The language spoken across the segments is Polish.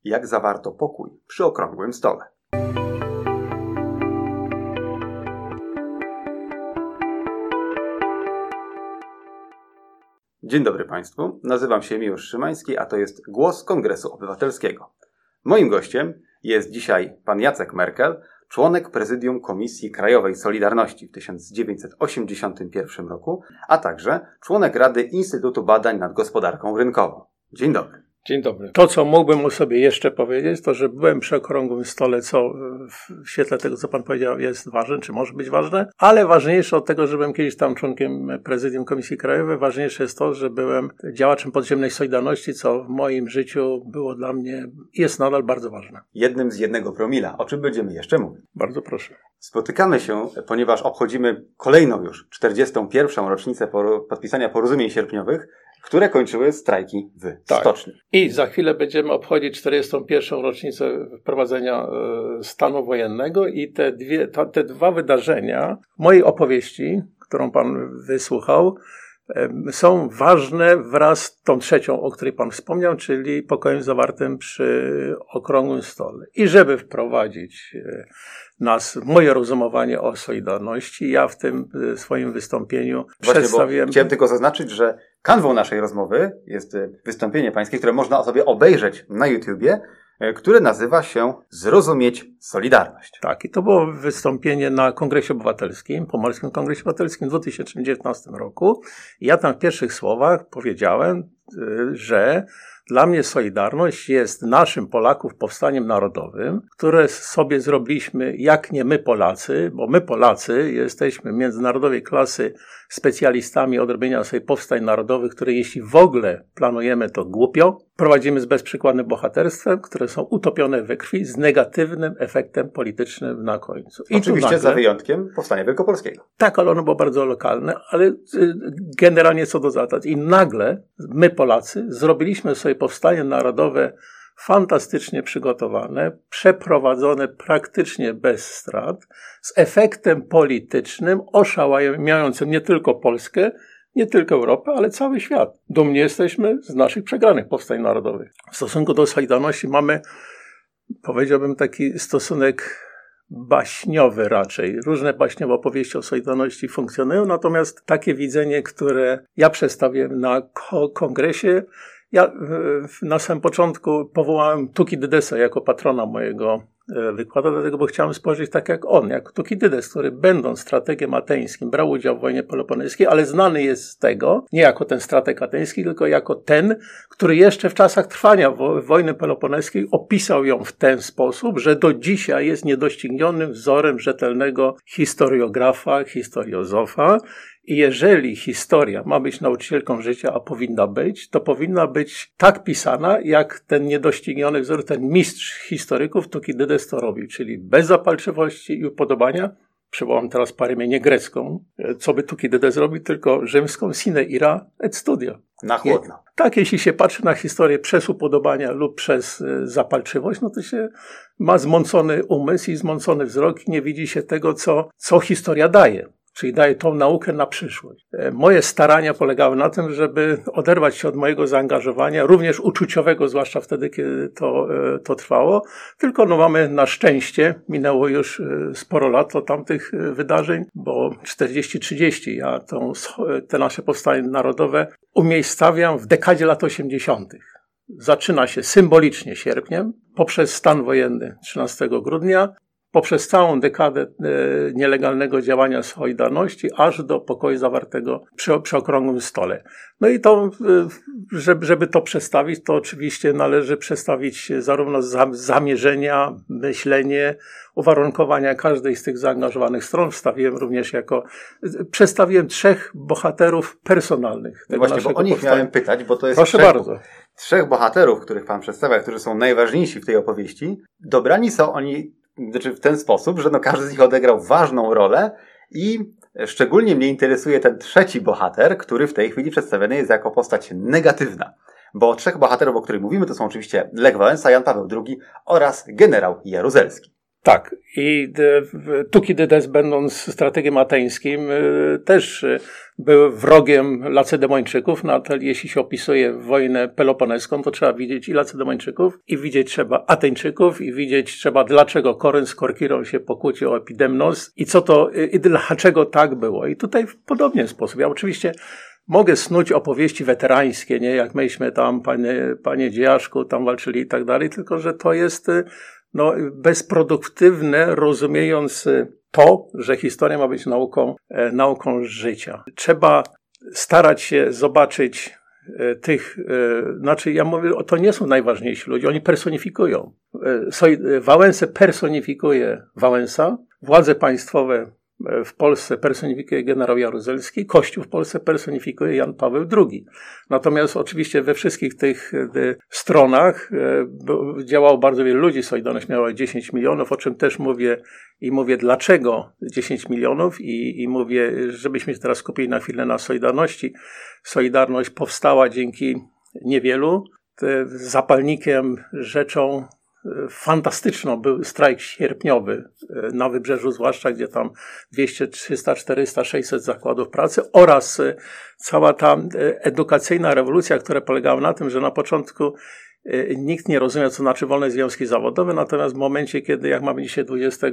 jak zawarto pokój przy okrągłym stole. Dzień dobry Państwu, nazywam się Miłosz Szymański, a to jest Głos Kongresu Obywatelskiego. Moim gościem jest dzisiaj pan Jacek Merkel, członek Prezydium Komisji Krajowej Solidarności w 1981 roku, a także członek Rady Instytutu Badań nad Gospodarką Rynkową. Dzień dobry. Dzień dobry. To, co mógłbym o sobie jeszcze powiedzieć, to, że byłem przy okrągłym stole, co w świetle tego, co pan powiedział, jest ważne, czy może być ważne, ale ważniejsze od tego, że byłem kiedyś tam członkiem Prezydium Komisji Krajowej, ważniejsze jest to, że byłem działaczem podziemnej Solidarności, co w moim życiu było dla mnie i jest nadal bardzo ważne. Jednym z 1 promila, o czym będziemy jeszcze mówić. Bardzo proszę. Spotykamy się, ponieważ obchodzimy kolejną już 41. rocznicę podpisania porozumień sierpniowych, które kończyły strajki w stoczni. I za chwilę będziemy obchodzić 41. rocznicę wprowadzenia stanu wojennego i te dwa wydarzenia w mojej opowieści, którą pan wysłuchał, są ważne wraz z tą trzecią, o której pan wspomniał, czyli pokojem zawartym przy okrągłym stole. I żeby wprowadzić nas w moje rozumowanie o Solidarności, ja w tym swoim wystąpieniu przedstawiłem... Chciałem tylko zaznaczyć, że kanwą naszej rozmowy jest wystąpienie pańskie, które można sobie obejrzeć na YouTubie, które nazywa się Zrozumieć Solidarność. Tak, i to było wystąpienie na Kongresie Obywatelskim, Pomorskim Kongresie Obywatelskim w 2019 roku. Ja tam w pierwszych słowach powiedziałem, że dla mnie Solidarność jest naszym Polaków powstaniem narodowym, które sobie zrobiliśmy jak nie my Polacy, bo my Polacy jesteśmy międzynarodowej klasy specjalistami od robienia sobie powstań narodowych, które jeśli w ogóle planujemy, to głupio. Prowadzimy z bezprzykładnym bohaterstwem, które są utopione we krwi z negatywnym efektem politycznym na końcu. I oczywiście za wyjątkiem powstania wielkopolskiego. Tak, ale ono było bardzo lokalne, ale generalnie co do zasad. I nagle my Polacy zrobiliśmy sobie powstanie narodowe fantastycznie przygotowane, przeprowadzone praktycznie bez strat, z efektem politycznym oszałamiającym nie tylko Polskę, nie tylko Europę, ale cały świat. Dumni jesteśmy z naszych przegranych powstań narodowych. W stosunku do Solidarności mamy, powiedziałbym, taki stosunek baśniowy raczej. Różne baśniowe opowieści o Solidarności funkcjonują, natomiast takie widzenie, które ja przedstawiłem na kongresie, ja na samym początku powołałem Thukidydesa jako patrona mojego wykładu, dlatego, bo chciałem spojrzeć tak jak on, jak Thukydydes, który będąc strategiem ateńskim brał udział w wojnie peloponeskiej, ale znany jest z tego, nie jako ten strateg ateński, tylko jako ten, który jeszcze w czasach trwania wojny peloponeskiej opisał ją w ten sposób, że do dzisiaj jest niedoścignionym wzorem rzetelnego historiografa, historiozofa. I jeżeli historia ma być nauczycielką życia, a powinna być, to powinna być tak pisana, jak ten niedościgniony wzór, ten mistrz historyków Thukydydes to robił, czyli bez zapalczywości i upodobania. Przywołam teraz parę nie grecką, co by Thukydydes robił, tylko rzymską sine ira et studio. Na chłodno. Tak, jeśli się patrzy na historię przez upodobania lub przez zapalczywość, no to się ma zmącony umysł i zmącony wzrok i nie widzi się tego, co historia daje. Czyli daje tą naukę na przyszłość. Moje starania polegały na tym, żeby oderwać się od mojego zaangażowania, również uczuciowego, zwłaszcza wtedy, kiedy to trwało. Tylko mamy na szczęście, minęło już sporo lat od tamtych wydarzeń, bo 40-30 ja te nasze powstanie narodowe umiejscawiam w dekadzie lat 80. Zaczyna się symbolicznie sierpniem, poprzez stan wojenny 13 grudnia, poprzez całą dekadę nielegalnego działania Solidarności, aż do pokoju zawartego przy okrągłym stole. No i to, żeby to przedstawić, to oczywiście należy przedstawić zarówno zamierzenia, myślenie, uwarunkowania każdej z tych zaangażowanych stron. Przedstawiłem 3 bohaterów personalnych. No właśnie, bo o nich miałem pytać, bo to jest Proszę bardzo. 3 bohaterów, których pan przedstawia, którzy są najważniejsi w tej opowieści. Dobrani są oni w ten sposób, że każdy z nich odegrał ważną rolę i szczególnie mnie interesuje ten 3 bohater, który w tej chwili przedstawiony jest jako postać negatywna. Bo 3 bohaterów, o których mówimy, to są oczywiście Lech Wałęsa, Jan Paweł II oraz generał Jaruzelski. Tak. I Tukidydes, będąc strategiem ateńskim, też był wrogiem Lacedemończyków. No, jeśli się opisuje wojnę peloponeską, to trzeba widzieć i Lacedemończyków, i widzieć trzeba Ateńczyków, i widzieć trzeba, dlaczego Korynt z Korkirą się pokłócił o Epidemnos i co to, i dlaczego tak było. I tutaj w podobny sposób. Ja oczywiście mogę snuć opowieści weterańskie, nie, jak myśmy tam, panie Dziejaszku, tam walczyli i tak dalej, tylko że to jest bezproduktywne, rozumiejąc to, że historia ma być nauką życia. Trzeba starać się zobaczyć tych, ja mówię, to nie są najważniejsi ludzie, oni personifikują. Wałęsę personifikuje Wałęsa, władze państwowe w Polsce personifikuje generał Jaruzelski, Kościół w Polsce personifikuje Jan Paweł II. Natomiast oczywiście we wszystkich tych stronach działało bardzo wielu ludzi. Solidarność miała 10 milionów, o czym też mówię dlaczego 10 milionów i mówię, żebyśmy się teraz skupili na chwilę na Solidarności. Solidarność powstała dzięki niewielu. Zapalnikiem, rzeczą fantastyczną był strajk sierpniowy na Wybrzeżu, zwłaszcza gdzie tam 200, 300, 400, 600 zakładów pracy oraz cała ta edukacyjna rewolucja, która polegała na tym, że na początku nikt nie rozumiał, co znaczy wolne związki zawodowe, natomiast w momencie, kiedy jak mamy dzisiaj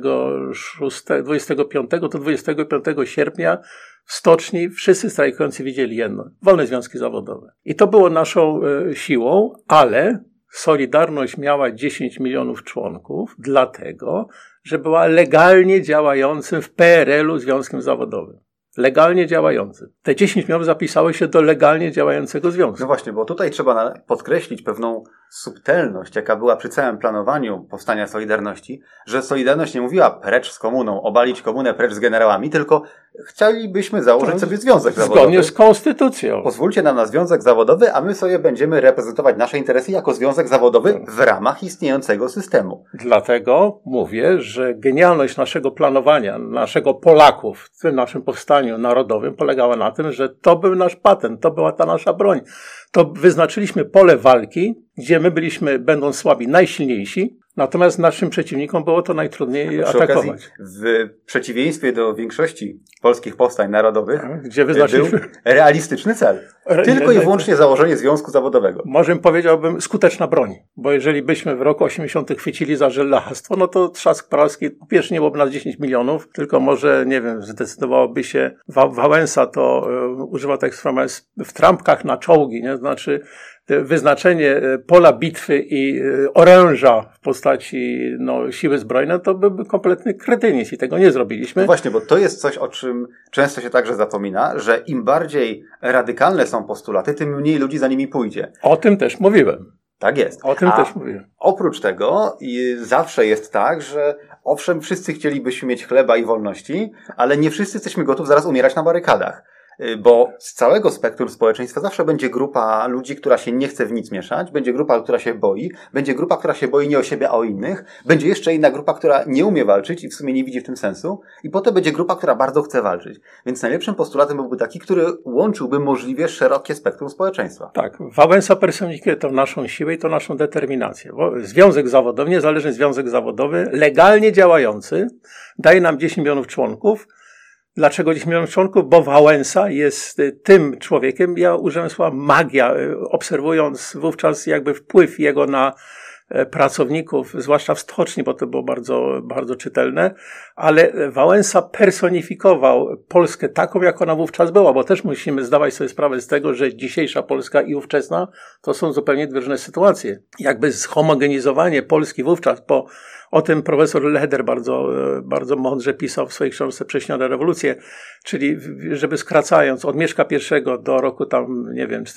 25, to 25 sierpnia w stoczni wszyscy strajkujący widzieli jedno: wolne związki zawodowe. I to było naszą siłą, ale Solidarność miała 10 milionów członków, dlatego, że była legalnie działającym w PRL-u związkiem zawodowym. Legalnie działającym. Te 10 milionów zapisały się do legalnie działającego związku. No właśnie, bo tutaj trzeba podkreślić pewną subtelność, jaka była przy całym planowaniu powstania Solidarności, że Solidarność nie mówiła precz z komuną, obalić komunę precz z generałami, tylko chcielibyśmy założyć sobie związek zawodowy. Zgodnie z konstytucją. Pozwólcie nam na związek zawodowy, a my sobie będziemy reprezentować nasze interesy jako związek zawodowy w ramach istniejącego systemu. Dlatego mówię, że genialność naszego planowania, naszego Polaków w tym naszym powstaniu narodowym polegała na tym, że to był nasz patent, to była ta nasza broń. To wyznaczyliśmy pole walki, gdzie my byliśmy, będąc słabi, najsilniejsi, natomiast naszym przeciwnikom było to najtrudniej atakować. Okazji, w przeciwieństwie do większości polskich powstań narodowych, gdzie wyznaczyliśmy był realistyczny cel. Tylko i wyłącznie założenie związku zawodowego. Może powiedziałbym skuteczna broń, bo jeżeli byśmy w roku 80 chwycili za żelastwo, no to trzask pralski, po pierwsze nie byłoby nas 10 milionów, tylko może, nie wiem, zdecydowałoby się, Wałęsa to używa tak sformułowania w trampkach na czołgi, nie? Znaczy wyznaczenie pola bitwy i oręża w postaci siły zbrojnej, to byłby kompletny kretynizm i tego nie zrobiliśmy. No właśnie, bo to jest coś, o czym często się także zapomina, że im bardziej radykalne są postulaty, tym mniej ludzi za nimi pójdzie. O tym też mówiłem. Tak jest. O tym też mówiłem. Oprócz tego zawsze jest tak, że owszem, wszyscy chcielibyśmy mieć chleba i wolności, ale nie wszyscy jesteśmy gotowi zaraz umierać na barykadach. Bo z całego spektrum społeczeństwa zawsze będzie grupa ludzi, która się nie chce w nic mieszać, będzie grupa, która się boi, będzie grupa, która się boi nie o siebie, a o innych, będzie jeszcze inna grupa, która nie umie walczyć i w sumie nie widzi w tym sensu, i potem będzie grupa, która bardzo chce walczyć. Więc najlepszym postulatem byłby taki, który łączyłby możliwie szerokie spektrum społeczeństwa. Tak, Wałęsa personifikuje to naszą siłę i to naszą determinację. Bo związek zawodowy, niezależny związek zawodowy, legalnie działający, daje nam 10 milionów członków. Dlaczego 10 milionów członków? Bo Wałęsa jest tym człowiekiem, ja użyłem słowa magia, obserwując wówczas jakby wpływ jego na pracowników, zwłaszcza w stoczni, bo to było bardzo, bardzo czytelne, ale Wałęsa personifikował Polskę taką, jak ona wówczas była, bo też musimy zdawać sobie sprawę z tego, że dzisiejsza Polska i ówczesna to są zupełnie dwie różne sytuacje. Jakby zhomogenizowanie Polski wówczas, bo o tym profesor Leder bardzo mądrze pisał w swojej książce Prześnione rewolucje, czyli żeby skracając od Mieszka I do roku tam, nie wiem,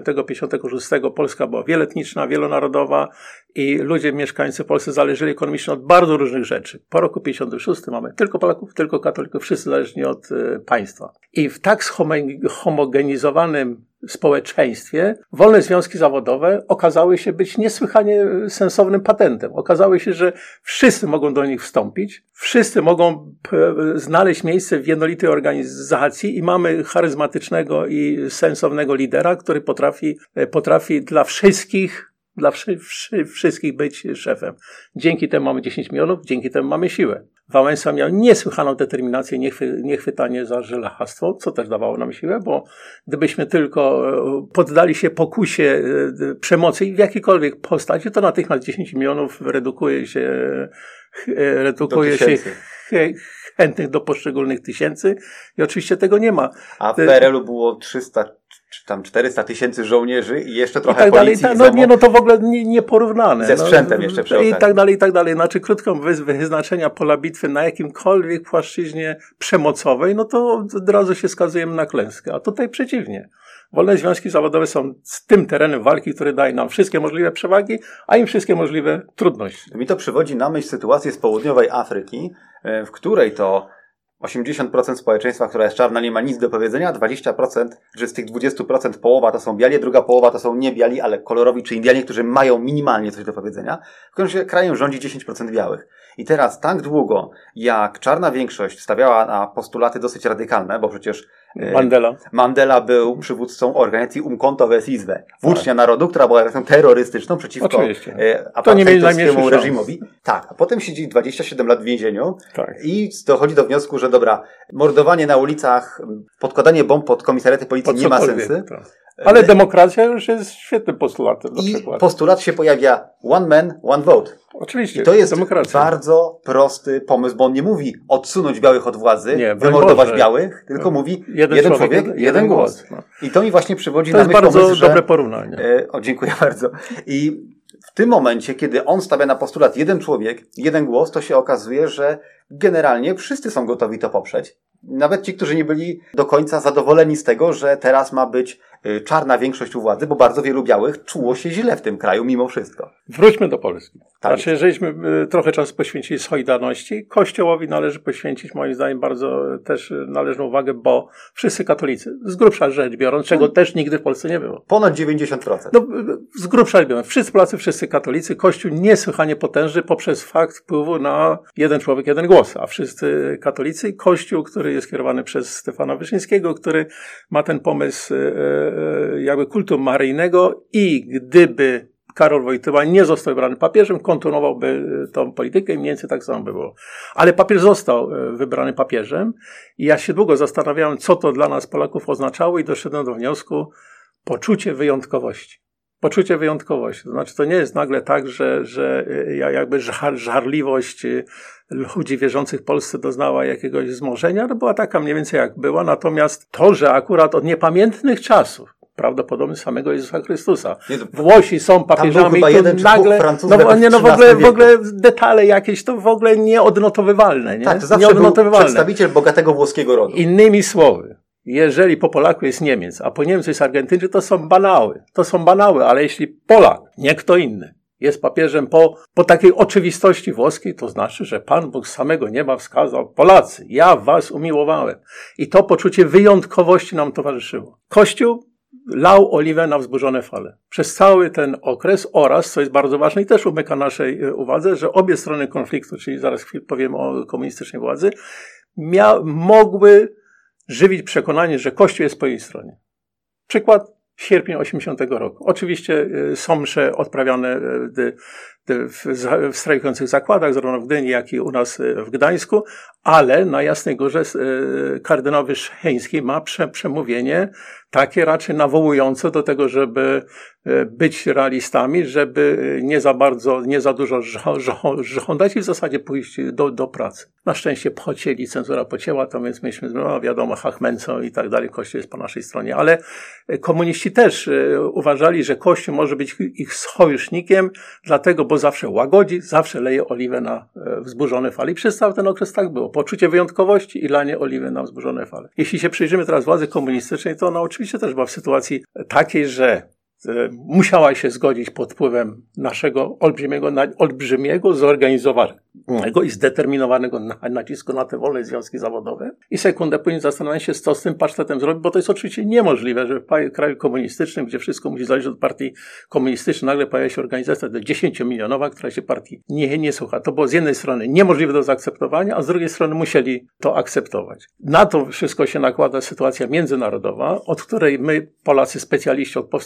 45-56 Polska była wieloetniczna, wielonarodowa i ludzie mieszkańcy Polscy zależeli ekonomicznie od bardzo różnych rzeczy. Po roku 56 mamy tylko Polaków, tylko katolików, wszyscy zależni od państwa. I w tak zhomogenizowanym społeczeństwie wolne związki zawodowe okazały się być niesłychanie sensownym patentem. Okazało się, że wszyscy mogą do nich wstąpić, wszyscy mogą znaleźć miejsce w jednolitej organizacji i mamy charyzmatycznego i sensownego lidera, który potrafi dla wszystkich dla wszystkich być szefem. Dzięki temu mamy 10 milionów, dzięki temu mamy siłę. Wałęsa miał niesłychaną determinację, niechwytanie za żelachastwo, co też dawało nam siłę, bo gdybyśmy tylko poddali się pokusie przemocy w jakiejkolwiek postaci, to natychmiast 10 milionów redukuje się chętnych do poszczególnych tysięcy i oczywiście tego nie ma. A w PRL-u było 300 czy tam 400 tysięcy żołnierzy i jeszcze trochę tak policji. Dalej, to w ogóle nieporównane. Ze sprzętem jeszcze przy okazji. I tak dalej. Znaczy krótko wyznaczenia pola bitwy na jakimkolwiek płaszczyźnie przemocowej, no to od razu się skazujemy na klęskę. A tutaj przeciwnie. Wolne związki zawodowe są z tym terenem walki, który daje nam wszystkie możliwe przewagi, a im wszystkie możliwe trudności. Mi to przywodzi na myśl sytuację z południowej Afryki, w której to 80% społeczeństwa, która jest czarna, nie ma nic do powiedzenia, 20%, że z tych 20% połowa to są biali, druga połowa to są nie biali, ale kolorowi czy Indianie, którzy mają minimalnie coś do powiedzenia. W każdym razie krajem rządzi 10% białych. I teraz tak długo, jak czarna większość stawiała na postulaty dosyć radykalne, bo przecież Mandela był przywódcą organizacji Umkhonto we Sizwe, Włócznia Narodu, która była organizacją terrorystyczną przeciwko apartheidowskiemu reżimowi. Tak, a potem siedzi 27 lat w więzieniu i dochodzi do wniosku, że dobra, mordowanie na ulicach, podkładanie bomb pod komisariaty policji nie ma sensu. Ale demokracja już jest świetnym postulatem. I postulat się pojawia one man, one vote. Oczywiście. I to jest bardzo prosty pomysł, bo on nie mówi odsunąć białych od władzy, wymordować białych, tylko mówi jeden człowiek, jeden głos. No. I to mi właśnie przywodzi na myśl pomysł, to jest bardzo dobre porównanie. Dziękuję bardzo. I w tym momencie, kiedy on stawia na postulat jeden człowiek, jeden głos, to się okazuje, że generalnie wszyscy są gotowi to poprzeć. Nawet ci, którzy nie byli do końca zadowoleni z tego, że teraz ma być czarna większość u władzy, bo bardzo wielu białych czuło się źle w tym kraju mimo wszystko. Wróćmy do Polski. Tak. Znaczy, jeżeliśmy trochę czasu poświęcili Solidarności, Kościołowi należy poświęcić moim zdaniem bardzo też należną uwagę, bo wszyscy katolicy, z grubsza rzecz biorąc, czego też nigdy w Polsce nie było. Ponad 90%. No, z grubsza rzecz biorąc, wszyscy Polacy, wszyscy katolicy, Kościół niesłychanie potężny poprzez fakt wpływu na jeden człowiek, jeden głos, a wszyscy katolicy i Kościół, który jest kierowany przez Stefana Wyszyńskiego, który ma ten pomysł jakby kultu maryjnego i gdyby Karol Wojtyła nie został wybrany papieżem, kontynuowałby tą politykę i mniej więcej tak samo by było. Ale papież został wybrany papieżem i ja się długo zastanawiałem, co to dla nas Polaków oznaczało i doszedłem do wniosku poczucie wyjątkowości. Poczucie wyjątkowości. To znaczy, to nie jest nagle tak, że jakby żarliwość ludzi wierzących w Polsce doznała jakiegoś wzmożenia, to była taka mniej więcej jak była, natomiast to, że akurat od niepamiętnych czasów, prawdopodobnie samego Jezusa Chrystusa. Włosi są papieżami i tu nagle, w ogóle detale jakieś to w ogóle nieodnotowywalne. Nie? Tak, to zawsze był przedstawiciel bogatego włoskiego rodu. Innymi słowy, jeżeli po Polaku jest Niemiec, a po Niemcu jest Argentyńczyk, to są banały. To są banały, ale jeśli Polak, nie kto inny, jest papieżem po takiej oczywistości włoskiej, to znaczy, że Pan Bóg z samego nieba wskazał: Polacy, ja was umiłowałem. I to poczucie wyjątkowości nam towarzyszyło. Kościół lał oliwę na wzburzone fale. Przez cały ten okres oraz, co jest bardzo ważne i też umyka naszej uwadze, że obie strony konfliktu, czyli zaraz powiem o komunistycznej władzy, mogły żywić przekonanie, że Kościół jest po jej stronie. Przykład: sierpień 80 roku. Oczywiście są msze odprawiane w strajkujących zakładach, zarówno w Gdyni, jak i u nas w Gdańsku, ale na Jasnej Górze kardynał Wyszyński ma przemówienie takie raczej nawołujące do tego, żeby być realistami, żeby nie za dużo żądać i w zasadzie pójść do pracy. Na szczęście pocięli, cenzura pocięła to, więc myśmy, wiadomo, Hachmęcą i tak dalej, Kościół jest po naszej stronie, ale komuniści też uważali, że Kościół może być ich sojusznikiem, dlatego, bo zawsze łagodzi, zawsze leje oliwę na wzburzone fale. I przez cały ten okres tak było. Poczucie wyjątkowości i lanie oliwy na wzburzone fale. Jeśli się przyjrzymy teraz władzy komunistycznej, to ona oczywiście też była w sytuacji takiej, że musiała się zgodzić pod wpływem naszego olbrzymiego, zorganizowanego i zdeterminowanego nacisku na te wolne związki zawodowe. I sekundę później zastanawiam się, co z tym pasztetem zrobić, bo to jest oczywiście niemożliwe, że w kraju komunistycznym, gdzie wszystko musi zależeć od partii komunistycznej, nagle pojawia się organizacja 10-milionowa, która się partii nie słucha. To było z jednej strony niemożliwe do zaakceptowania, a z drugiej strony musieli to akceptować. Na to wszystko się nakłada sytuacja międzynarodowa, od której my, Polacy, specjaliści od powstań narodowych,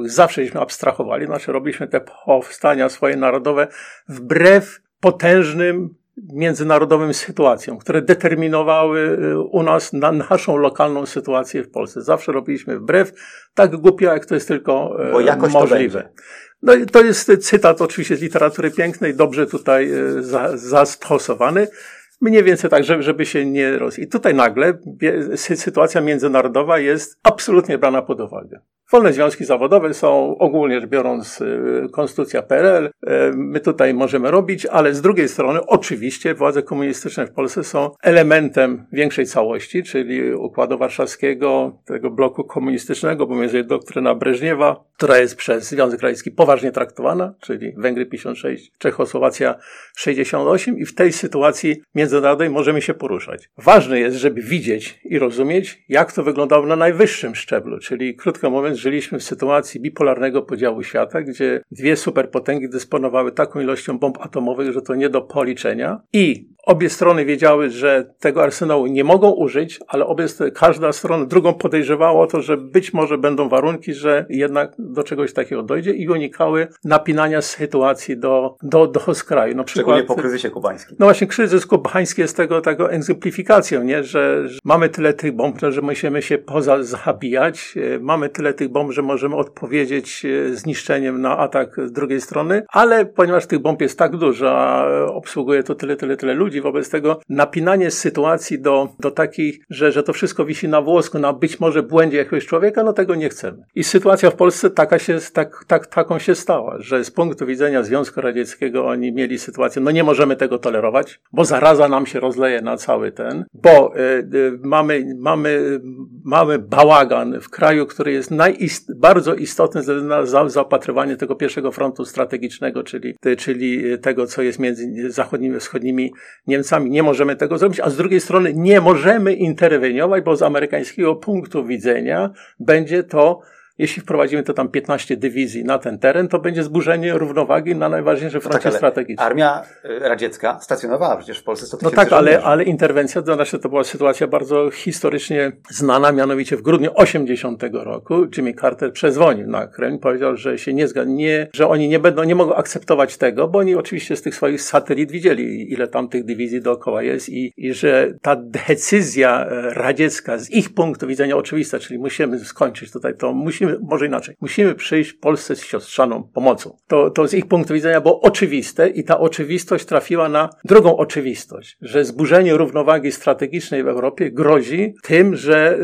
narodowych zawsze abstrahowali, znaczy robiliśmy te powstania swoje narodowe wbrew potężnym międzynarodowym sytuacjom, które determinowały u nas naszą lokalną sytuację w Polsce. Zawsze robiliśmy wbrew, tak głupio jak to jest tylko możliwe. No i to jest cytat oczywiście z literatury pięknej, dobrze tutaj zastosowany. Mniej więcej tak, żeby się nie I tutaj nagle sytuacja międzynarodowa jest absolutnie brana pod uwagę. Wolne związki zawodowe są ogólnie rzecz biorąc konstytucja PRL. My tutaj możemy robić, ale z drugiej strony oczywiście władze komunistyczne w Polsce są elementem większej całości, czyli Układu Warszawskiego, tego bloku komunistycznego, bo między doktryna Breżniewa, która jest przez Związek Radziecki poważnie traktowana, czyli Węgry 56, Czechosłowacja 68 i w tej sytuacji międzynarodowej możemy się poruszać. Ważne jest, żeby widzieć i rozumieć, jak to wyglądało na najwyższym szczeblu, czyli krótko mówiąc, żyliśmy w sytuacji bipolarnego podziału świata, gdzie dwie superpotęgi dysponowały taką ilością bomb atomowych, że to nie do policzenia i obie strony wiedziały, że tego arsenału nie mogą użyć, ale każda strona drugą podejrzewała o to, że być może będą warunki, że jednak do czegoś takiego dojdzie i unikały napinania sytuacji do skraju. Na przykład, szczególnie po kryzysie kubańskim. No właśnie, kryzys kubański jest tego egzemplifikacją, nie? Że mamy tyle tych bomb, że musimy się pozabijać, mamy tyle tych bomb, że możemy odpowiedzieć zniszczeniem na atak z drugiej strony, ale ponieważ tych bomb jest tak dużo, a obsługuje to tyle ludzi, wobec tego napinanie sytuacji do takich, że to wszystko wisi na włosku, na być może błędzie jakiegoś człowieka, no tego nie chcemy. I sytuacja w Polsce taką się stała, że z punktu widzenia Związku Radzieckiego oni mieli sytuację, no nie możemy tego tolerować, bo zaraza nam się rozleje na cały bo mamy bałagan w kraju, który jest bardzo istotny na zaopatrywanie tego pierwszego frontu strategicznego, czyli tego, co jest między zachodnimi i wschodnimi Niemcami. Nie możemy tego zrobić, a z drugiej strony nie możemy interweniować, bo z amerykańskiego punktu widzenia będzie to, jeśli wprowadzimy to tam 15 dywizji na ten teren, to będzie zburzenie równowagi na najważniejszym froncie strategicznym. Armia radziecka stacjonowała przecież w Polsce 100 000 No tak, ale interwencja, to była sytuacja bardzo historycznie znana, mianowicie w grudniu 80 roku Jimmy Carter przezwonił na Kreml, powiedział, że się że oni nie mogą akceptować tego, bo oni oczywiście z tych swoich satelit widzieli, ile tam tych dywizji dookoła jest i że ta decyzja radziecka z ich punktu widzenia oczywista, czyli musimy skończyć tutaj to, może inaczej. Musimy przyjść Polsce z siostrzaną pomocą. To z ich punktu widzenia było oczywiste i ta oczywistość trafiła na drugą oczywistość, że zburzenie równowagi strategicznej w Europie grozi tym, że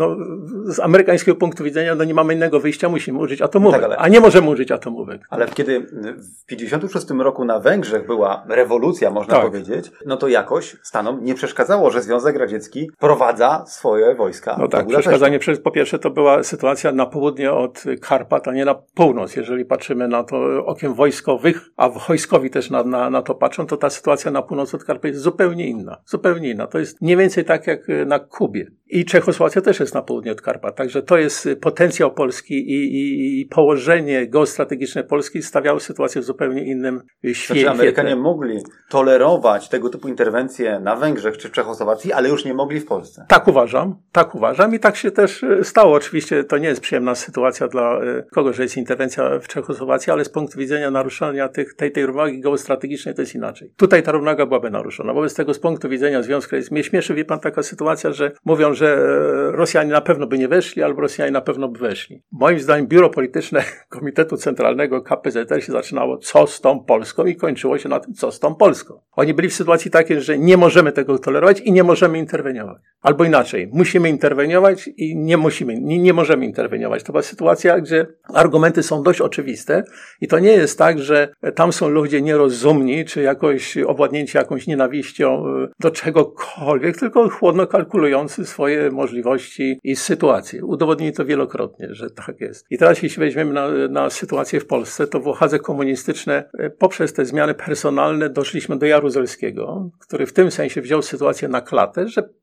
z amerykańskiego punktu widzenia nie mamy innego wyjścia, musimy użyć atomówek, a nie możemy użyć atomówek. Ale kiedy w 1956 roku na Węgrzech była rewolucja, można powiedzieć, no to jakoś Stanom nie przeszkadzało, że Związek Radziecki prowadza swoje wojska. No tak, przeszkadzanie po pierwsze to była sytuacja na południe od Karpat, a nie na północ. Jeżeli patrzymy na to okiem wojskowych, a wojskowi też na to patrzą, to ta sytuacja na północ od Karpat jest zupełnie inna. Zupełnie inna. To jest mniej więcej tak jak na Kubie. I Czechosłowacja też jest na południe od Karpat. Także to jest potencjał Polski i położenie geostrategiczne Polski stawiało sytuację w zupełnie innym świecie. Znaczy Amerykanie mogli tolerować tego typu interwencje na Węgrzech czy w Czechosłowacji, ale już nie mogli w Polsce. Tak uważam i tak się też stało. Oczywiście to nie jest przyjemna sytuacja dla kogo, że jest interwencja w Czechosłowacji, ale z punktu widzenia naruszania tej równowagi geostrategicznej to jest inaczej. Tutaj ta równowaga byłaby naruszona. Wobec tego z punktu widzenia Związku Radzieckiego mnie śmieszy, wie pan, taka sytuacja, że mówią, że Rosjanie na pewno by nie weszli, albo Rosjanie na pewno by weszli. Moim zdaniem biuro polityczne Komitetu Centralnego KPZR się zaczynało co z tą Polską i kończyło się na tym, co z tą Polską. Oni byli w sytuacji takiej, że nie możemy tego tolerować i nie możemy interweniować. Albo inaczej, musimy interweniować i nie możemy interweniować. To była sytuacja, gdzie argumenty są dość oczywiste i to nie jest tak, że tam są ludzie nierozumni, czy jakoś owładnięci jakąś nienawiścią do czegokolwiek, tylko chłodno kalkulujący swoje możliwości i sytuacje. Udowodnili to wielokrotnie, że tak jest. I teraz jeśli weźmiemy na sytuację w Polsce, to władze komunistyczne poprzez te zmiany personalne doszliśmy do Jaruzelskiego, który w tym sensie wziął sytuację na klatę, że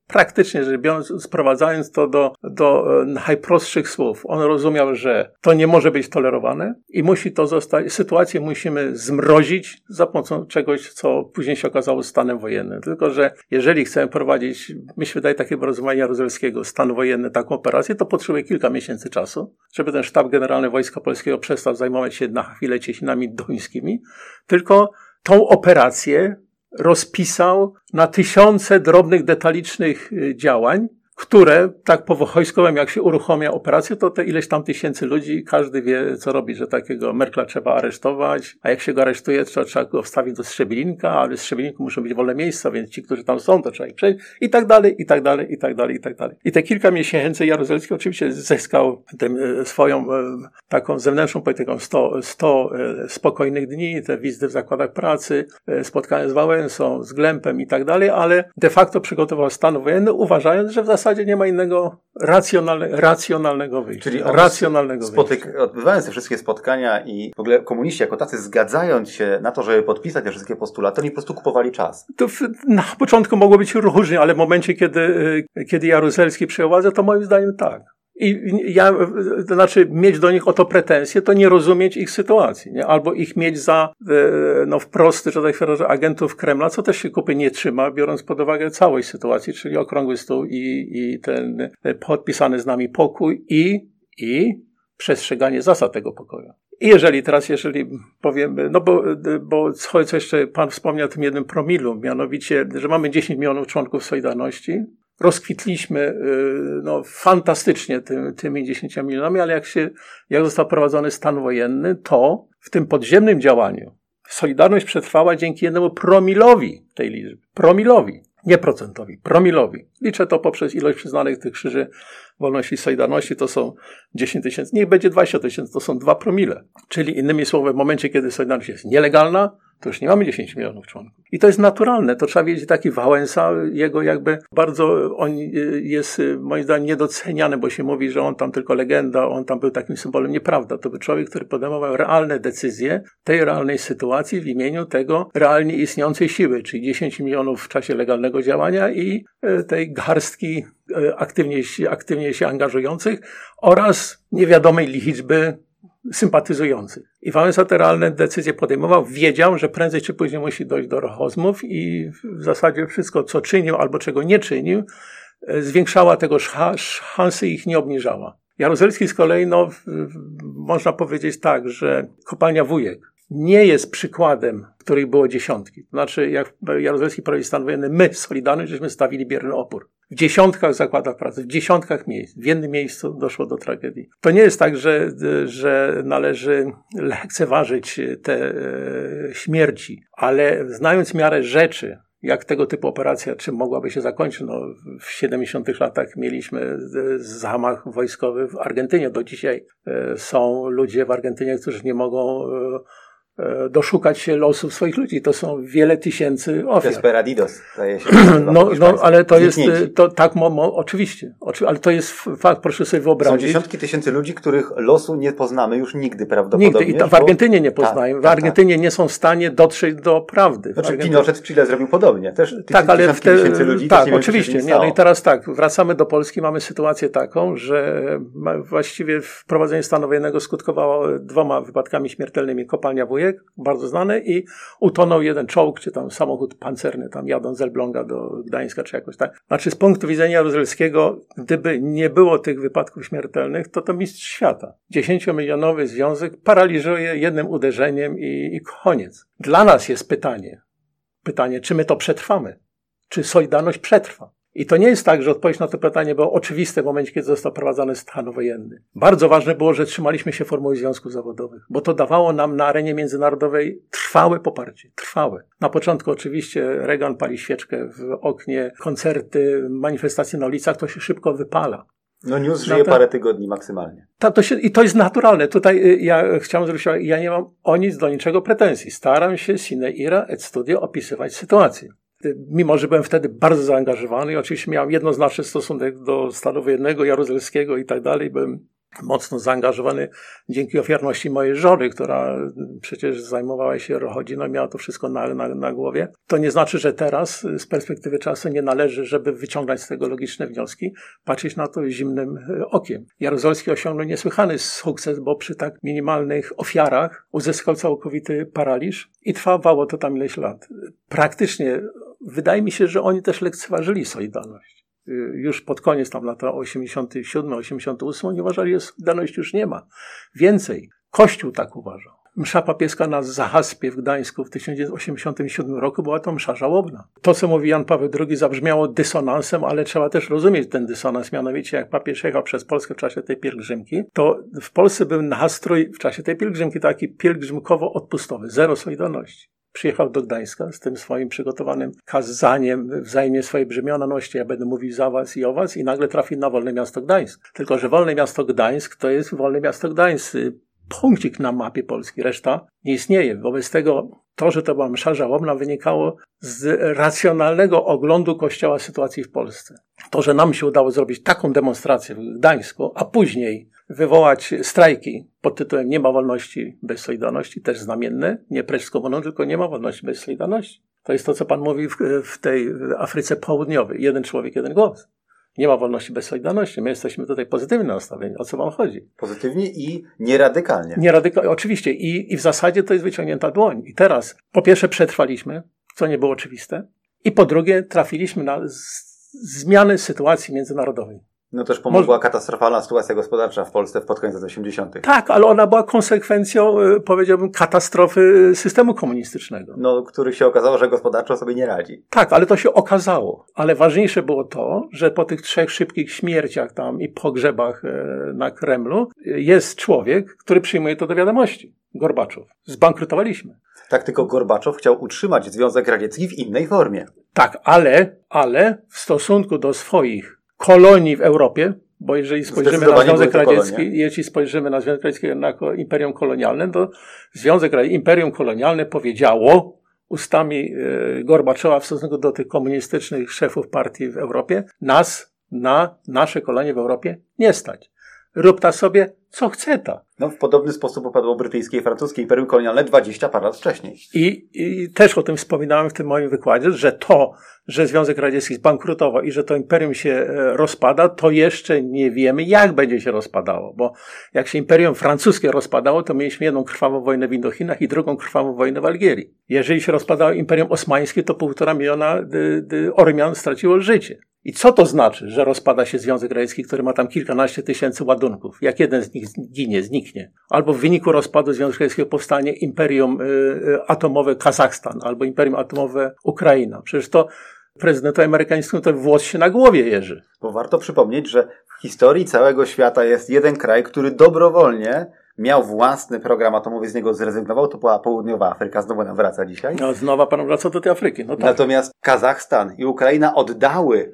praktycznie rzecz biorąc, sprowadzając to do najprostszych słów. On rozumiał, że to nie może być tolerowane i musi to zostać, sytuację musimy zmrozić za pomocą czegoś, co później się okazało stanem wojennym. Tylko że jeżeli chcemy prowadzić, mi się wydaje, takiego rozumienia Jaruzelskiego, stan wojenny, taką operację, to potrzebuje kilka miesięcy czasu, żeby ten sztab generalny Wojska Polskiego przestał zajmować się na chwilę Ciesinami duńskimi, tylko tą operację rozpisał na tysiące drobnych, detalicznych działań, które tak po wojskowym, jak się uruchamia operacja, to te ileś tam tysięcy ludzi, każdy wie, co robi, że takiego Merkla trzeba aresztować, a jak się go aresztuje, to trzeba go wstawić do Strzebilinka, ale w Strzebilinku muszą być wolne miejsca, więc ci, którzy tam są, to trzeba ich przejść i tak dalej, i tak dalej, i tak dalej, i tak dalej. I te kilka miesięcy Jaruzelski oczywiście zyskał swoją taką zewnętrzną polityką 100 spokojnych dni, te wizyty w zakładach pracy, spotkania z Wałęsą, z Glempem i tak dalej, ale de facto przygotował stan wojenny, uważając, że w zasadzie nie ma innego racjonalnego wyjścia. Czyli odbywając te wszystkie spotkania i w ogóle komuniści jako tacy zgadzając się na to, żeby podpisać te wszystkie postulaty, oni po prostu kupowali czas. To na początku mogło być różnie, ale w momencie, kiedy Jaruzelski przejął władzę, to moim zdaniem tak. I to znaczy mieć do nich o to pretensje, to nie rozumieć ich sytuacji, nie? Albo ich mieć za, wprost, że tak powiem, agentów Kremla, co też się kupy nie trzyma, biorąc pod uwagę całość sytuacji, czyli okrągły stół i ten podpisany z nami pokój i przestrzeganie zasad tego pokoju. I jeżeli powiemy, bo co jeszcze pan wspomniał o tym 1 promilu, mianowicie, że mamy 10 milionów członków Solidarności, rozkwitliśmy fantastycznie tymi 10 milionami, ale jak został prowadzony stan wojenny, to w tym podziemnym działaniu Solidarność przetrwała dzięki 1 promilowi tej liczby. Promilowi, nie procentowi, promilowi. Liczę to poprzez ilość przyznanych tych krzyży wolności i Solidarności, to są 10 tysięcy, niech będzie 20 tysięcy, to są 2 promile. Czyli innymi słowy, w momencie, kiedy Solidarność jest nielegalna, to już nie mamy 10 milionów członków. I to jest naturalne. To trzeba wiedzieć, taki Wałęsa, jego jakby bardzo, on jest moim zdaniem niedoceniany, bo się mówi, że on tam tylko legenda, on tam był takim symbolem. Nieprawda. To był człowiek, który podejmował realne decyzje tej realnej sytuacji w imieniu tego realnie istniejącej siły, czyli 10 milionów w czasie legalnego działania i tej garstki aktywnie się angażujących oraz niewiadomej liczby sympatyzujących. I Wałęsa te realne decyzje podejmował, wiedział, że prędzej czy później musi dojść do rozmów i w zasadzie wszystko, co czynił albo czego nie czynił, zwiększała tego szansy i ich nie obniżała. Jaruzelski z kolei, można powiedzieć tak, że kopalnia Wujek nie jest przykładem, których było dziesiątki. To znaczy, jak Jaruzelski prowadził stan wojenny, my, Solidarność, żeśmy stawili bierny opór. W dziesiątkach zakładach pracy, w dziesiątkach miejsc, w jednym miejscu doszło do tragedii. To nie jest tak, że należy lekceważyć te śmierci, ale znając miarę rzeczy, jak tego typu operacja, czym mogłaby się zakończyć, w 70 latach mieliśmy zamach wojskowy w Argentynie. Do dzisiaj są ludzie w Argentynie, którzy nie mogą doszukać się losów swoich ludzi. To są wiele tysięcy ofiar. Desperadidos, zdaje się. Ale to jest, oczywiście, ale to jest fakt, proszę sobie wyobrazić. Są dziesiątki tysięcy ludzi, których losu nie poznamy już nigdy prawdopodobnie. Nigdy. I w Argentynie nie poznają. W Argentynie nie są w stanie dotrzeć do prawdy. Znaczy Pinochet w Chile zrobił podobnie. Też ale tysięcy ludzi. Tak, oczywiście. No i teraz tak, wracamy do Polski, mamy sytuację taką, że właściwie wprowadzenie stanu wojennego skutkowało 2 wypadkami śmiertelnymi. Kopalnia Wujek, bardzo znane, i utonął jeden czołg, czy tam samochód pancerny, tam jadąc z Elbląga do Gdańska, czy jakoś tak. Znaczy z punktu widzenia Jaruzelskiego, gdyby nie było tych wypadków śmiertelnych, to mistrz świata. 10-milionowy związek paraliżuje jednym uderzeniem i koniec. Dla nas jest pytanie, czy my to przetrwamy? Czy Solidarność przetrwa? I to nie jest tak, że odpowiedź na to pytanie było oczywiste w momencie, kiedy został wprowadzany stan wojenny. Bardzo ważne było, że trzymaliśmy się formuły związków zawodowych, bo to dawało nam na arenie międzynarodowej trwałe poparcie. Trwałe. Na początku oczywiście Reagan pali świeczkę w oknie, koncerty, manifestacje na ulicach, to się szybko wypala. News żyje parę tygodni maksymalnie. I to jest naturalne. Tutaj ja chciałem zwrócić uwagę, ja nie mam o nic do niczego pretensji. Staram się sine ira et studio opisywać sytuację. Mimo że byłem wtedy bardzo zaangażowany i oczywiście miałem jednoznaczny stosunek do stanu wojennego, Jaruzelskiego i tak dalej, byłem mocno zaangażowany dzięki ofiarności mojej żony, która przecież zajmowała się rodziną, miała to wszystko na głowie. To nie znaczy, że teraz z perspektywy czasu nie należy, żeby wyciągać z tego logiczne wnioski, patrzeć na to zimnym okiem. Jaruzelski osiągnął niesłychany sukces, bo przy tak minimalnych ofiarach uzyskał całkowity paraliż i trwało to tam ileś lat. Praktycznie wydaje mi się, że oni też lekceważyli Solidarność. Już pod koniec, tam lata 87, 88, oni uważali, że Solidarności już nie ma. Więcej, Kościół tak uważał. Msza papieska na Zahaspie w Gdańsku w 1987 roku była to msza żałobna. To, co mówi Jan Paweł II, zabrzmiało dysonansem, ale trzeba też rozumieć ten dysonans. Mianowicie, jak papież jechał przez Polskę w czasie tej pielgrzymki, to w Polsce był nastrój w czasie tej pielgrzymki taki pielgrzymkowo-odpustowy, zero Solidarności. Przyjechał do Gdańska z tym swoim przygotowanym kazaniem, wzajemnie swojej brzemienności, ja będę mówił za was i o was, i nagle trafił na Wolne Miasto Gdańsk. Tylko że Wolne Miasto Gdańsk to jest Wolne Miasto Gdańsk, punkcik na mapie Polski, reszta nie istnieje. Wobec tego to, że to była msza żałobna, wynikało z racjonalnego oglądu Kościoła sytuacji w Polsce. To, że nam się udało zrobić taką demonstrację w Gdańsku, a później wywołać strajki pod tytułem "Nie ma wolności bez Solidarności", też znamienne, nie precz z komuną, tylko nie ma wolności bez Solidarności. To jest to, co pan mówi w tej Afryce Południowej. Jeden człowiek, jeden głos. Nie ma wolności bez Solidarności. My jesteśmy tutaj pozytywnie nastawieni. O co wam chodzi? Pozytywnie i nieradykalnie. Nieradykalnie, oczywiście. I w zasadzie to jest wyciągnięta dłoń. I teraz, po pierwsze, przetrwaliśmy, co nie było oczywiste. I po drugie, trafiliśmy na zmianę sytuacji międzynarodowej. No też pomogła katastrofalna sytuacja gospodarcza w Polsce pod koniec lat 80. Tak, ale ona była konsekwencją, powiedziałbym, katastrofy systemu komunistycznego. No, który się okazało, że gospodarczo sobie nie radzi. Tak, ale to się okazało. Ale ważniejsze było to, że po tych 3 szybkich śmierciach tam i pogrzebach na Kremlu jest człowiek, który przyjmuje to do wiadomości. Gorbaczow. Zbankrutowaliśmy. Tak, tylko Gorbaczow chciał utrzymać Związek Radziecki w innej formie. Tak, ale w stosunku do swoich kolonii w Europie, bo jeżeli spojrzymy na Związek Radziecki jako imperium kolonialne, to imperium kolonialne powiedziało ustami Gorbaczowa w stosunku do tych komunistycznych szefów partii w Europie, nas na nasze kolonie w Europie nie stać. Rób ta sobie, co chce ta. No, w podobny sposób upadło brytyjskie i francuskie imperium kolonialne 20 parę lat wcześniej. I też o tym wspominałem w tym moim wykładzie, że to, że Związek Radziecki zbankrutował i że to imperium się rozpada, to jeszcze nie wiemy, jak będzie się rozpadało. Bo jak się imperium francuskie rozpadało, to mieliśmy jedną krwawą wojnę w Indochinach i drugą krwawą wojnę w Algierii. Jeżeli się rozpadało imperium osmańskie, to 1,5 miliona Ormian straciło życie. I co to znaczy, że rozpada się Związek Radziecki, który ma tam kilkanaście tysięcy ładunków? Jak jeden z nich zniknie. Albo w wyniku rozpadu Związku Radzieckiego powstanie imperium atomowe Kazachstan, albo imperium atomowe Ukraina. Przecież to prezydentowi amerykańskiemu to włos się na głowie jeży. Bo warto przypomnieć, że w historii całego świata jest jeden kraj, który dobrowolnie miał własny program atomowy, z niego zrezygnował, to była Południowa Afryka, znowu nam wraca dzisiaj. No, znowu pan wraca do tej Afryki. No tak. Natomiast Kazachstan i Ukraina oddały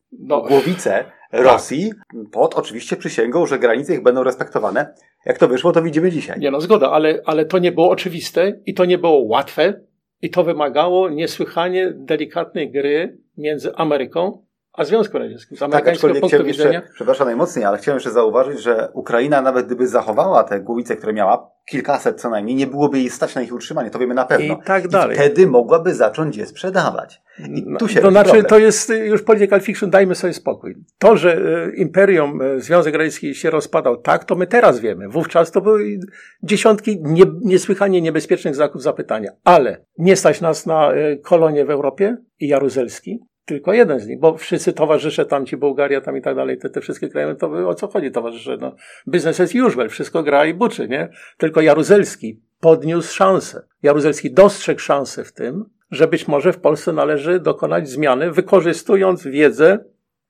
głowicę Rosji pod oczywiście przysięgą, że granice ich będą respektowane. Jak to wyszło, to widzimy dzisiaj. Nie, no zgoda, ale to nie było oczywiste i to nie było łatwe i to wymagało niesłychanie delikatnej gry między Ameryką a Związkiem Radzieckim. Z amerykańskiego punktu widzenia. Przepraszam najmocniej, ale chciałem jeszcze zauważyć, że Ukraina, nawet gdyby zachowała te głowice, które miała, kilkaset co najmniej, nie byłoby jej stać na ich utrzymanie, to wiemy na pewno. I tak dalej. I wtedy mogłaby zacząć je sprzedawać. I tu się to jest już political fiction, dajmy sobie spokój. To, że imperium, Związek Radziecki się rozpadał tak, to my teraz wiemy. Wówczas to były dziesiątki niesłychanie niebezpiecznych znaków zapytania. Ale nie stać nas na kolonie w Europie i Jaruzelski. Tylko jeden z nich, bo wszyscy towarzysze tam, ci Bułgaria tam i tak dalej, te wszystkie kraje, to o co chodzi towarzysze? No, business as usual, wszystko gra i buczy, nie? Tylko Jaruzelski podniósł szansę. Jaruzelski dostrzegł szansę w tym, że być może w Polsce należy dokonać zmiany, wykorzystując wiedzę,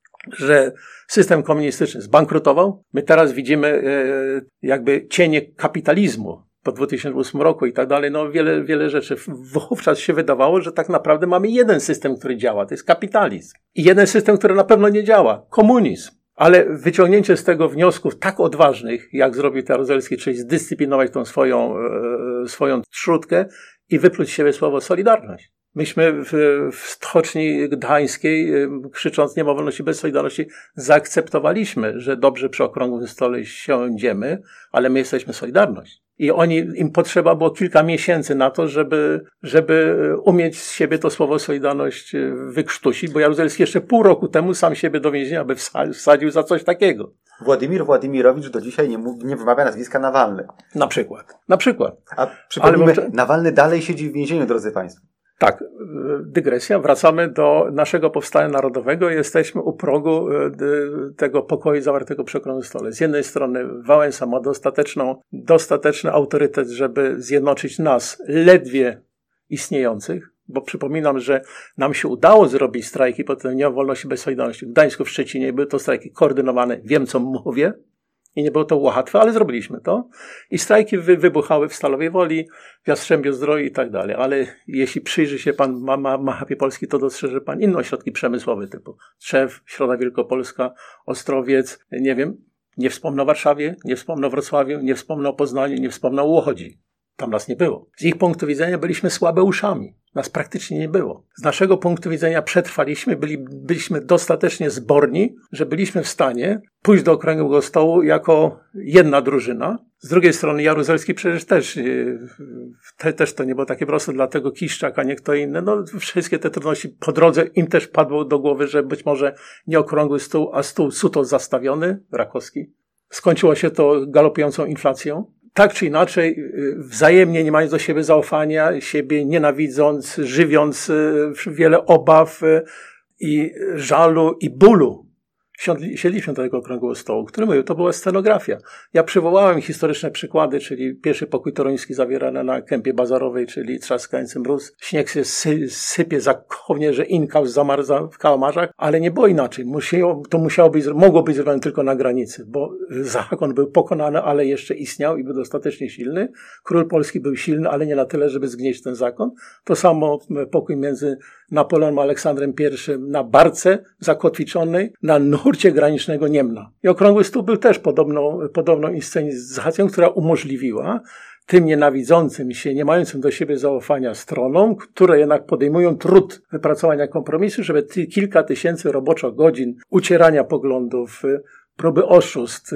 że system komunistyczny zbankrutował. My teraz widzimy jakby cienie kapitalizmu po 2008 roku i tak dalej, no wiele rzeczy. Wówczas się wydawało, że tak naprawdę mamy jeden system, który działa, to jest kapitalizm. I jeden system, który na pewno nie działa, komunizm. Ale wyciągnięcie z tego wniosków tak odważnych, jak zrobił Jaruzelski, czyli zdyscyplinować tą swoją trzódkę i wypluć z siebie słowo Solidarność. Myśmy w Stoczni Gdańskiej, krzycząc nie ma wolności bez Solidarności, zaakceptowaliśmy, że dobrze przy okrągłym stole siądziemy, ale my jesteśmy Solidarność. I im potrzeba było kilka miesięcy na to, żeby umieć z siebie to słowo Solidarność wykrztusić, bo Jaruzelski jeszcze pół roku temu sam siebie do więzienia by wsadził za coś takiego. Władimir Władimirowicz do dzisiaj nie wymawia nazwiska Nawalny. Na przykład. A przypomnijmy, Nawalny dalej siedzi w więzieniu, drodzy Państwo. Tak, dygresja. Wracamy do naszego powstania narodowego. Jesteśmy u progu tego pokoju zawartego przy okrągłym stole. Z jednej strony Wałęsa ma dostateczny autorytet, żeby zjednoczyć nas ledwie istniejących, bo przypominam, że nam się udało zrobić strajki pod Dniem Wolności bez Solidarności. W Gdańsku, w Szczecinie były to strajki koordynowane. Wiem, co mówię. I nie było to łatwe, ale zrobiliśmy to. I strajki wybuchały w Stalowej Woli, w Jastrzębiu-Zdroju i tak dalej. Ale jeśli przyjrzy się pan mapie Polski, to dostrzeże pan inne ośrodki przemysłowe typu Tczew, Środa Wielkopolska, Ostrowiec, nie wiem, nie wspomnę o Warszawie, nie wspomnę o Wrocławiu, nie wspomnę o Poznaniu, nie wspomnę o Łodzi. Tam nas nie było. Z ich punktu widzenia byliśmy słabeuszami. Nas praktycznie nie było. Z naszego punktu widzenia przetrwaliśmy, byliśmy dostatecznie zborni, że byliśmy w stanie pójść do okrągłego stołu jako jedna drużyna. Z drugiej strony Jaruzelski przecież też to nie było takie proste, dlatego Kiszczak, a nie kto inny. No, wszystkie te trudności po drodze im też padło do głowy, że być może nie okrągły stół, a stół suto zastawiony, Rakowski. Skończyło się to galopującą inflacją. Tak czy inaczej, wzajemnie nie mając do siebie zaufania, siebie nienawidząc, żywiąc wiele obaw i żalu i bólu, siedliśmy do tego okrągłego stołu, który mówił, to była scenografia. Ja przywołałem historyczne przykłady, czyli pierwszy pokój toruński zawierany na Kępie Bazarowej, czyli trzaskający mróz. Śnieg się sypie za kołnierze, inkaus zamarza w kałamarzach, ale nie było inaczej. Mogło być zrobione tylko na granicy, bo zakon był pokonany, ale jeszcze istniał i był dostatecznie silny. Król Polski był silny, ale nie na tyle, żeby zgnieść ten zakon. To samo pokój między Napoleonem a Aleksandrem I na barce zakotwiczonej na nurcie granicznego Niemna. I okrągły stół był też podobną inscenizacją, która umożliwiła tym nienawidzącym się, nie mającym do siebie zaufania stronom, które jednak podejmują trud wypracowania kompromisu, żeby kilka tysięcy roboczo godzin ucierania poglądów, próby oszustw,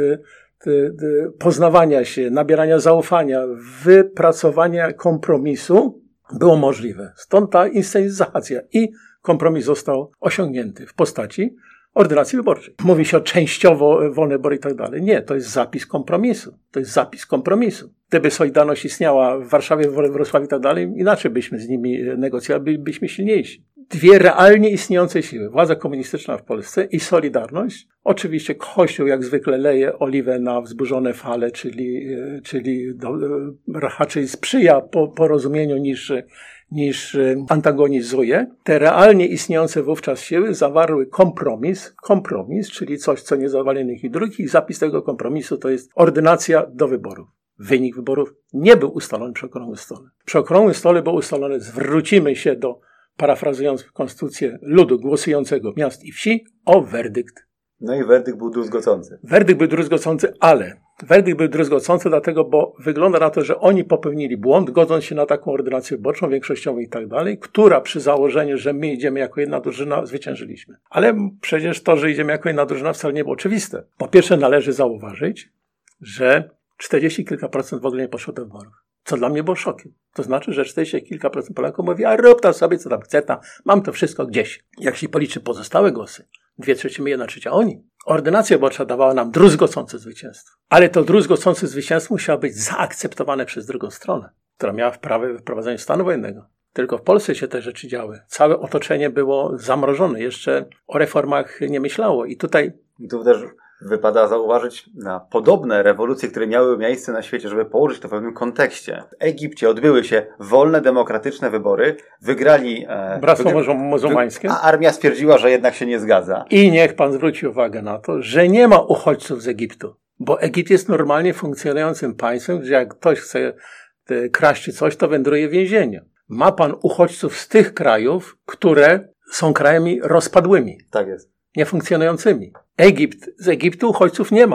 poznawania się, nabierania zaufania, wypracowania kompromisu było możliwe. Stąd ta inscenizacja i kompromis został osiągnięty w postaci ordynacji wyborczej. Mówi się o częściowo wolne wybory i tak dalej. Nie, to jest zapis kompromisu. To jest zapis kompromisu. Gdyby Solidarność istniała w Warszawie, w Wrocławiu i tak dalej, inaczej byśmy z nimi negocjowali, byliśmy silniejsi. Dwie realnie istniejące siły, władza komunistyczna w Polsce i Solidarność. Oczywiście Kościół jak zwykle leje oliwę na wzburzone fale, czyli raczej sprzyja porozumieniu niż antagonizuje. Te realnie istniejące wówczas siły zawarły kompromis, czyli coś, co nie zawali jednych i drugich. I zapis tego kompromisu to jest ordynacja do wyborów. Wynik wyborów nie był ustalony przy okrągłym stole. Przy okrągłym stole było ustalone, zwrócimy się do, parafrazując konstytucję ludu głosującego miast i wsi, o werdykt. No i werdykt był druzgocący. Werdykt był druzgocący dlatego, bo wygląda na to, że oni popełnili błąd, godząc się na taką ordynację wyborczą, większościową i tak dalej, która przy założeniu, że my idziemy jako jedna drużyna, zwyciężyliśmy. Ale przecież to, że idziemy jako jedna drużyna wcale nie było oczywiste. Po pierwsze należy zauważyć, że 40 kilka procent w ogóle nie poszło do wyborów. Co dla mnie było szokiem. To znaczy, że 40 kilka procent Polaków mówi, a rób tam sobie, co tam chce, mam to wszystko gdzieś. Jak się policzy pozostałe głosy, 2/3 my, 1/3 oni. Ordynacja wyborcza dawała nam druzgocące zwycięstwo. Ale to druzgocące zwycięstwo musiało być zaakceptowane przez drugą stronę, która miała wprowadzenie stanu wojennego. Tylko w Polsce się te rzeczy działy. Całe otoczenie było zamrożone. Jeszcze o reformach nie myślało. I tu też wypada zauważyć na podobne rewolucje, które miały miejsce na świecie, żeby położyć to w pewnym kontekście. W Egipcie odbyły się wolne, demokratyczne wybory. Wygrali Bractwo muzułmańskie. A armia stwierdziła, że jednak się nie zgadza. I niech pan zwróci uwagę na to, że nie ma uchodźców z Egiptu. Bo Egipt jest normalnie funkcjonującym państwem, gdzie jak ktoś chce kraść czy coś, to wędruje w więzieniu. Ma pan uchodźców z tych krajów, które są krajami rozpadłymi. Tak jest. Niefunkcjonującymi. Z Egiptu uchodźców nie ma.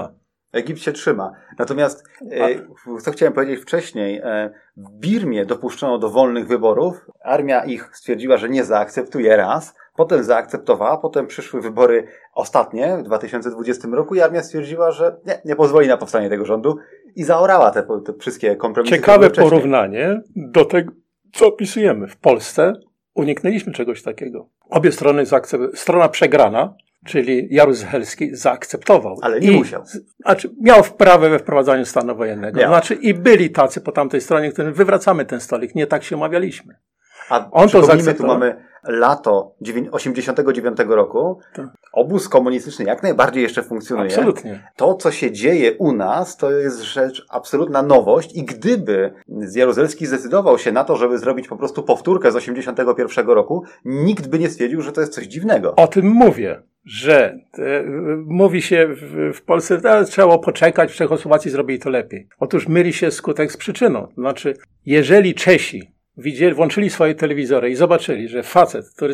Egipt się trzyma. Natomiast, co chciałem powiedzieć wcześniej, w Birmie dopuszczono do wolnych wyborów. Armia ich stwierdziła, że nie zaakceptuje raz. Potem zaakceptowała, potem przyszły wybory ostatnie w 2020 roku i armia stwierdziła, że nie pozwoli na powstanie tego rządu i zaorała te wszystkie kompromisy. Ciekawe porównanie do tego, co opisujemy. W Polsce uniknęliśmy czegoś takiego. Obie strony strona przegrana, czyli Jaruzelski, zaakceptował. Ale nie musiał. Znaczy, miał wprawę we wprowadzaniu stanu wojennego. Znaczy, i byli tacy po tamtej stronie, którym wywracamy ten stolik. Nie tak się umawialiśmy. A on to tu mamy lato 89 roku. Tak. Obóz komunistyczny jak najbardziej jeszcze funkcjonuje. Absolutnie. To, co się dzieje u nas, to jest rzecz absolutna nowość i gdyby Jaruzelski zdecydował się na to, żeby zrobić po prostu powtórkę z 81 roku, nikt by nie stwierdził, że to jest coś dziwnego. O tym mówię, że mówi się w Polsce, trzeba poczekać, w Czechosłowacji zrobili to lepiej. Otóż myli się skutek z przyczyną. To znaczy, jeżeli Czesi włączyli swoje telewizory i zobaczyli, że facet, który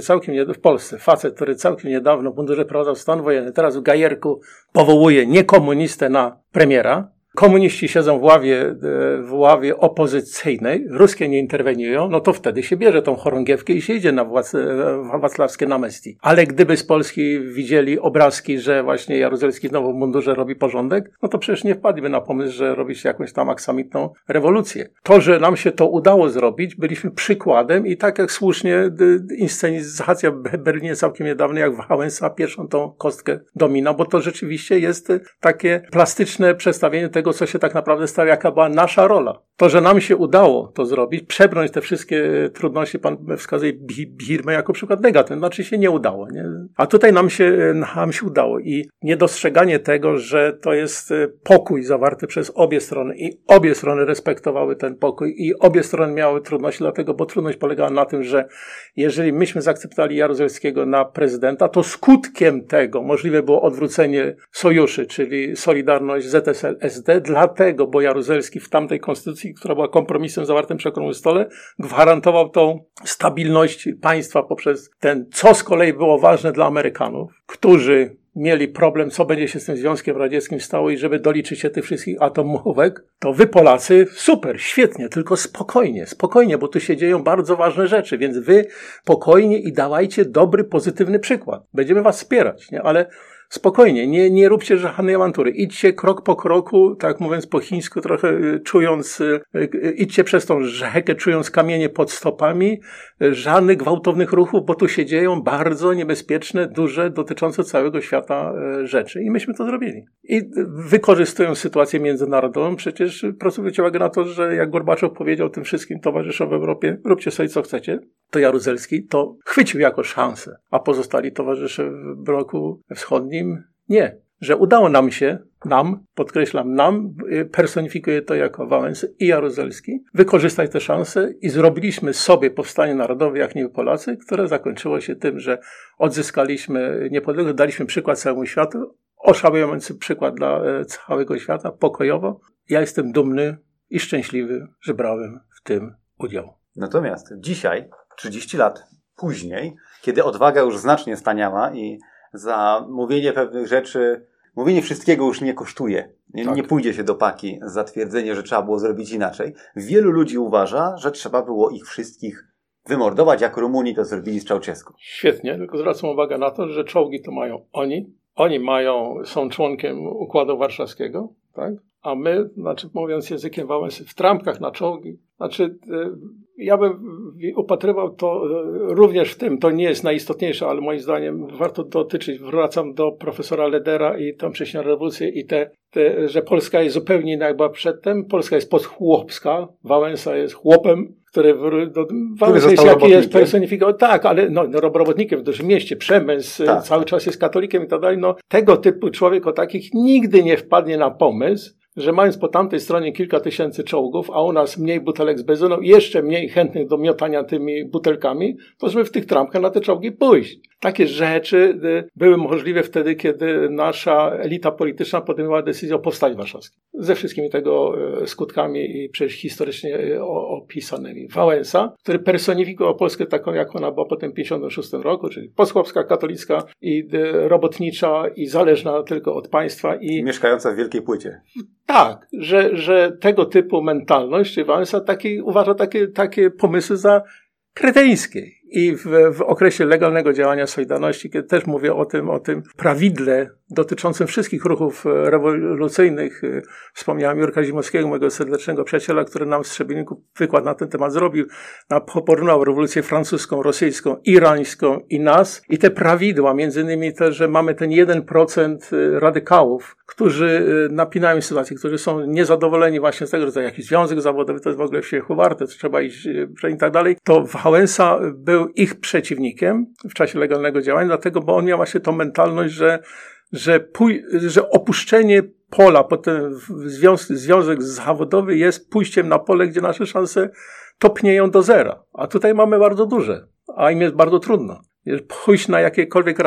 całkiem niedawno w mundurze prowadzał stan wojenny, teraz w Gajerku powołuje niekomunistę na premiera, komuniści siedzą w ławie opozycyjnej, ruskie nie interweniują, no to wtedy się bierze tą chorągiewkę i się idzie na wacławskie namestii. Ale gdyby z Polski widzieli obrazki, że właśnie Jaruzelski znowu w mundurze robi porządek, no to przecież nie wpadliby na pomysł, że robi się jakąś tam aksamitną rewolucję. To, że nam się to udało zrobić, byliśmy przykładem i tak jak słusznie inscenizacja w Berlinie całkiem niedawno, jak Wałęsa pierwszą tą kostkę domina, bo to rzeczywiście jest takie plastyczne przedstawienie tego, co się tak naprawdę stało, jaka była nasza rola. To, że nam się udało to zrobić, przebrnąć te wszystkie trudności, pan wskazuje Birmę jako przykład negatywny, znaczy się nie udało. Nie? A tutaj nam się udało i niedostrzeganie tego, że to jest pokój zawarty przez obie strony i obie strony respektowały ten pokój i obie strony miały trudności, dlatego, bo trudność polegała na tym, że jeżeli myśmy zaakceptowali Jaruzelskiego na prezydenta, to skutkiem tego możliwe było odwrócenie sojuszy, czyli Solidarność, ZSL, SD, dlatego, bo Jaruzelski w tamtej konstytucji, która była kompromisem zawartym przy okrągłym stole, gwarantował tą stabilność państwa poprzez ten, co z kolei było ważne dla Amerykanów, którzy mieli problem, co będzie się z tym Związkiem Radzieckim stało i żeby doliczyć się tych wszystkich atomówek, to wy Polacy, super, świetnie, tylko spokojnie, bo tu się dzieją bardzo ważne rzeczy, więc wy spokojnie i dawajcie dobry, pozytywny przykład. Będziemy was wspierać, nie? Ale spokojnie, nie róbcie żadnej awantury. Idźcie krok po kroku, tak mówiąc po chińsku, trochę czując, idźcie przez tą rzekę, czując kamienie pod stopami, żadnych gwałtownych ruchów, bo tu się dzieją bardzo niebezpieczne, duże, dotyczące całego świata rzeczy. I myśmy to zrobili. I wykorzystując sytuację międzynarodową, przecież proszę zwrócić uwagę na to, że jak Gorbaczow powiedział tym wszystkim towarzyszom w Europie, róbcie sobie co chcecie, to Jaruzelski to chwycił jako szansę, a pozostali towarzysze w bloku wschodnim nie. Że udało nam się, podkreślam, personifikuję to jako Wałęsy i Jaruzelski, wykorzystać te szanse i zrobiliśmy sobie powstanie narodowe, jak nie Polacy, które zakończyło się tym, że odzyskaliśmy niepodległość, daliśmy przykład całemu światu, oszałamiający przykład dla całego świata, pokojowo. Ja jestem dumny i szczęśliwy, że brałem w tym udział. Natomiast dzisiaj, 30 lat później, kiedy odwaga już znacznie staniała i za mówienie pewnych rzeczy, mówienie wszystkiego już nie kosztuje. Nie pójdzie się do paki za twierdzenie, że trzeba było zrobić inaczej. Wielu ludzi uważa, że trzeba było ich wszystkich wymordować, jak Rumuni to zrobili z Ceausescu. Świetnie, tylko zwracam uwagę na to, że czołgi to mają oni. Są członkiem Układu Warszawskiego, tak? A my, mówiąc językiem Wałęsy, w trampkach na czołgi. Ja bym upatrywał to również w tym, to nie jest najistotniejsze, ale moim zdaniem warto dotyczyć, wracam do profesora Ledera i tą wcześniejszą rewolucję i że Polska jest zupełnie inna jak była przedtem. Polska jest postchłopska, Wałęsa jest chłopem, Wałęsa jest personifikowany. Tak, ale robotnikiem w dużym mieście, Przemysł, cały czas jest katolikiem i tak dalej. Tego typu człowiek o takich nigdy nie wpadnie na pomysł, że mając po tamtej stronie kilka tysięcy czołgów, a u nas mniej butelek z benzyną, jeszcze mniej chętnych do miotania tymi butelkami, to żeby w tych trampkach na te czołgi pójść. Takie rzeczy były możliwe wtedy, kiedy nasza elita polityczna podejmowała decyzję o powstaniu warszawskim. Ze wszystkimi tego skutkami i przecież historycznie opisanymi. Wałęsa, który personifikował Polskę taką, jak ona była po tym 1956 roku, czyli poschłopska, katolicka i robotnicza i zależna tylko od państwa. I mieszkająca w Wielkiej Płycie. Tak, że tego typu mentalność, czyli Wałęsa uważa takie pomysły za kretyńskie. I w okresie legalnego działania Solidarności, kiedy też mówię o tym prawidle dotyczącym wszystkich ruchów rewolucyjnych, wspomniałem Jurka Zimowskiego, mojego serdecznego przyjaciela, który nam w Strzemińsku wykład na ten temat zrobił, porównał rewolucję francuską, rosyjską, irańską i nas. I te prawidła, między innymi też, że mamy ten 1% radykałów, którzy napinają sytuację, którzy są niezadowoleni właśnie z tego, że jakiś związek zawodowy to jest w ogóle śmiechu warte, trzeba iść i tak dalej. To Wałęsa był ich przeciwnikiem w czasie legalnego działania, dlatego, bo on miał właśnie tą mentalność, że opuszczenie pola, potem związek zawodowy jest pójściem na pole, gdzie nasze szanse topnieją do zera. A tutaj mamy bardzo duże, a im jest bardzo trudno. Pójść na jakiekolwiek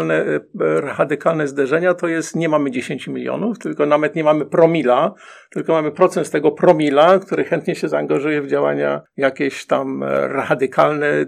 radykalne zderzenia, to jest, nie mamy 10 milionów, tylko nawet nie mamy promila, tylko mamy procent z tego promila, który chętnie się zaangażuje w działania jakieś tam radykalne,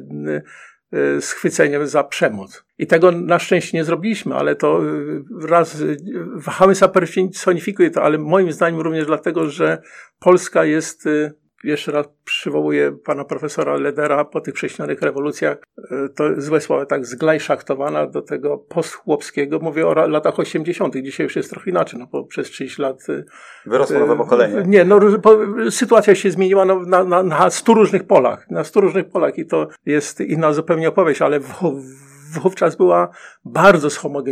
schwycenie za przemoc. I tego na szczęście nie zrobiliśmy, ale to raz Wałęsa personifikuje to, ale moim zdaniem również dlatego, że Polska jest, jeszcze raz przywołuję pana profesora Ledera, po tych prześnionych rewolucjach, to złe słowo, tak zglajszachtowana do tego postchłopskiego, mówię o latach 80. Dzisiaj już jest trochę inaczej, no bo przez 30 lat... Wyrosło nowe pokolenie. Nie, no sytuacja się zmieniła na 100 różnych polach, i to jest inna zupełnie opowieść, ale wówczas była bardzo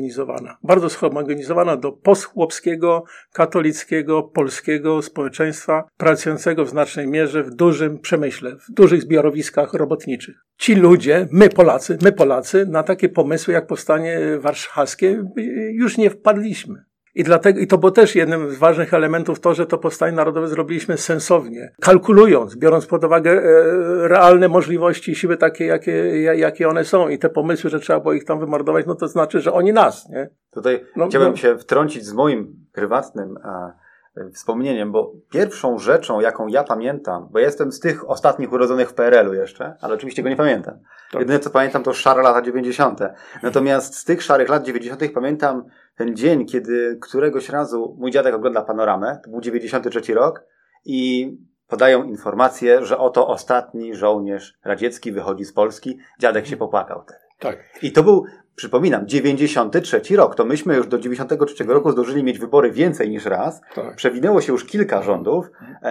schomogenizowana do postchłopskiego, katolickiego, polskiego społeczeństwa, pracującego w znacznej mierze w dużym przemyśle, w dużych zbiorowiskach robotniczych. Ci ludzie, my Polacy, na takie pomysły jak powstanie warszawskie już nie wpadliśmy. I to było też jednym z ważnych elementów to, że to powstanie narodowe zrobiliśmy sensownie, kalkulując, biorąc pod uwagę realne możliwości i siły takie, jakie one są i te pomysły, że trzeba było ich tam wymordować, no to znaczy, że oni nas, nie? Tutaj chciałbym się wtrącić z moim prywatnym wspomnieniem, bo pierwszą rzeczą, jaką ja pamiętam, bo jestem z tych ostatnich urodzonych w PRL-u jeszcze, ale oczywiście go nie pamiętam. Tak. Jedyne co pamiętam to szare lata 90. Natomiast z tych szarych lat 90. pamiętam ten dzień, kiedy któregoś razu mój dziadek ogląda Panoramę, to był 93 rok i podają informację, że oto ostatni żołnierz radziecki wychodzi z Polski. Dziadek się popłakał wtedy. Tak. I to był, przypominam, 93 rok. To myśmy już do 93 roku zdążyli mieć wybory więcej niż raz. Tak. Przewinęło się już kilka rządów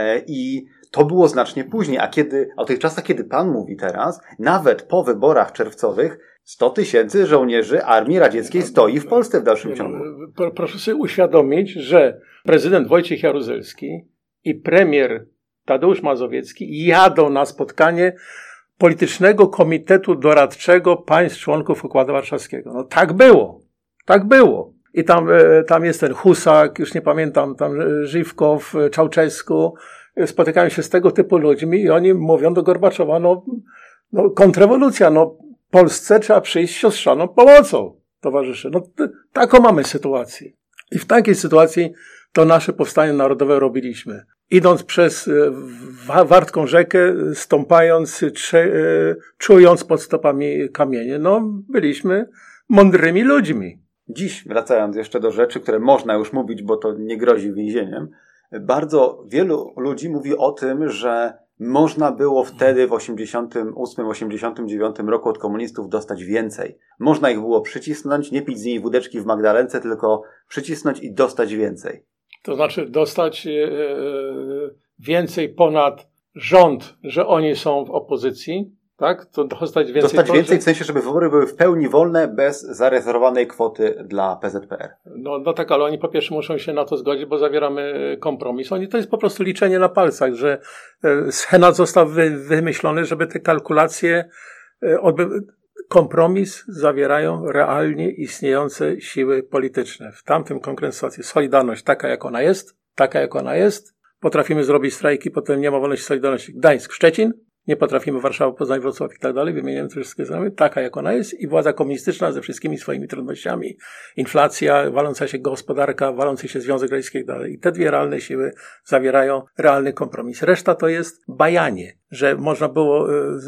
i to było znacznie później. A o tych czasach, kiedy pan mówi teraz, nawet po wyborach czerwcowych 100 000 żołnierzy Armii Radzieckiej stoi w Polsce w dalszym ciągu. Proszę sobie uświadomić, że prezydent Wojciech Jaruzelski i premier Tadeusz Mazowiecki jadą na spotkanie Politycznego Komitetu Doradczego Państw Członków Układu Warszawskiego. No tak było. Tak było. I tam jest ten Husak, już nie pamiętam, tam Żywkow, Czałczesku. Spotykają się z tego typu ludźmi i oni mówią do Gorbaczowa, no kontrrewolucja, Polsce trzeba przyjść z siostrzaną pomocą, towarzysze. Taką mamy sytuację. I w takiej sytuacji to nasze powstanie narodowe robiliśmy. Idąc przez wartką rzekę, stąpając, czując pod stopami kamienie, byliśmy mądrymi ludźmi. Dziś, wracając jeszcze do rzeczy, które można już mówić, bo to nie grozi więzieniem, bardzo wielu ludzi mówi o tym, że można było wtedy w 88-89 roku od komunistów dostać więcej. Można ich było przycisnąć, nie pić z niej wódeczki w Magdalence, tylko przycisnąć i dostać więcej. To znaczy dostać więcej ponad rząd, że oni są w opozycji, tak? To dostać więcej w sensie, żeby wybory były w pełni wolne, bez zarezerwowanej kwoty dla PZPR. No tak, ale oni po pierwsze muszą się na to zgodzić, bo zawieramy kompromis. To jest po prostu liczenie na palcach, że Senat został wymyślony, żeby te kalkulacje kompromis zawierają realnie istniejące siły polityczne. W tamtym konkretnej sytuacji Solidarność taka, jak ona jest, taka jak ona jest. Potrafimy zrobić strajki, potem nie ma wolności, solidarności. Gdańsk, Szczecin. Nie potrafimy Warszawa, Poznań, Wrocław i tak dalej. Wymieniamy te wszystkie strony. Taka jak ona jest i władza komunistyczna ze wszystkimi swoimi trudnościami. Inflacja, waląca się gospodarka, walący się Związek Radziecki i tak dalej. I te dwie realne siły zawierają realny kompromis. Reszta to jest bajanie, że można było,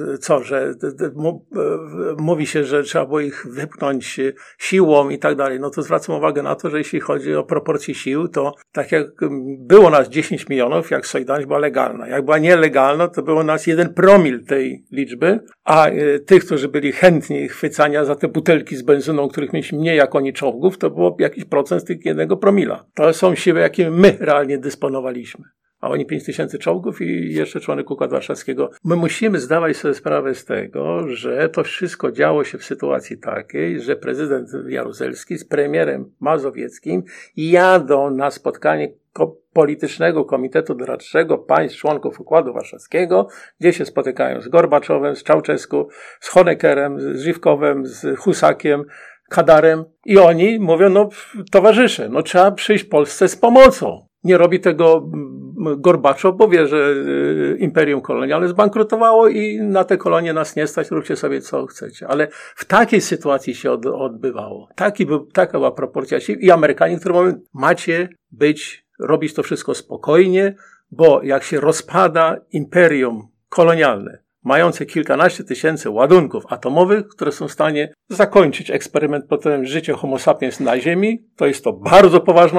mówi się, że trzeba było ich wypchnąć siłą i tak dalej. No to zwracam uwagę na to, że jeśli chodzi o proporcje sił, to tak jak było nas 10 milionów, jak Solidarność była legalna. Jak była nielegalna, to było nas 1 promil tej liczby, a tych, którzy byli chętni chwycania za te butelki z benzyną, których mieliśmy mniej jak oni czołgów, to było jakiś procent z tych 1 promila. To są siły, jakie my realnie dysponowaliśmy. A oni 5000 czołgów i jeszcze członek Układu Warszawskiego. My musimy zdawać sobie sprawę z tego, że to wszystko działo się w sytuacji takiej, że prezydent Jaruzelski z premierem Mazowieckim jadą na spotkanie politycznego komitetu doradczego państw członków Układu Warszawskiego, gdzie się spotykają z Gorbaczowem, z Czałczesku, z Honeckerem, z Żywkowem, z Husakiem, Kadarem i oni mówią, no towarzysze, no trzeba przyjść Polsce z pomocą. Nie robi tego Gorbaczow, bo wie, że imperium kolonialne zbankrutowało i na te kolonie nas nie stać, róbcie sobie co chcecie. Ale w takiej sytuacji się odbywało. Taka była proporcja sił i Amerykanie, którzy mówią, macie robić to wszystko spokojnie, bo jak się rozpada imperium kolonialne, mające kilkanaście tysięcy ładunków atomowych, które są w stanie zakończyć eksperyment potem życia Homo sapiens na Ziemi. To jest to bardzo poważna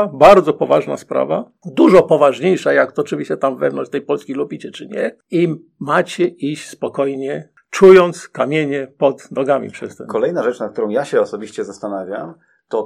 sprawa, dużo poważniejsza, jak to oczywiście tam wewnątrz tej Polski lubicie czy nie. I macie iść spokojnie, czując kamienie pod nogami przez ten. Kolejna rzecz, nad którą ja się osobiście zastanawiam,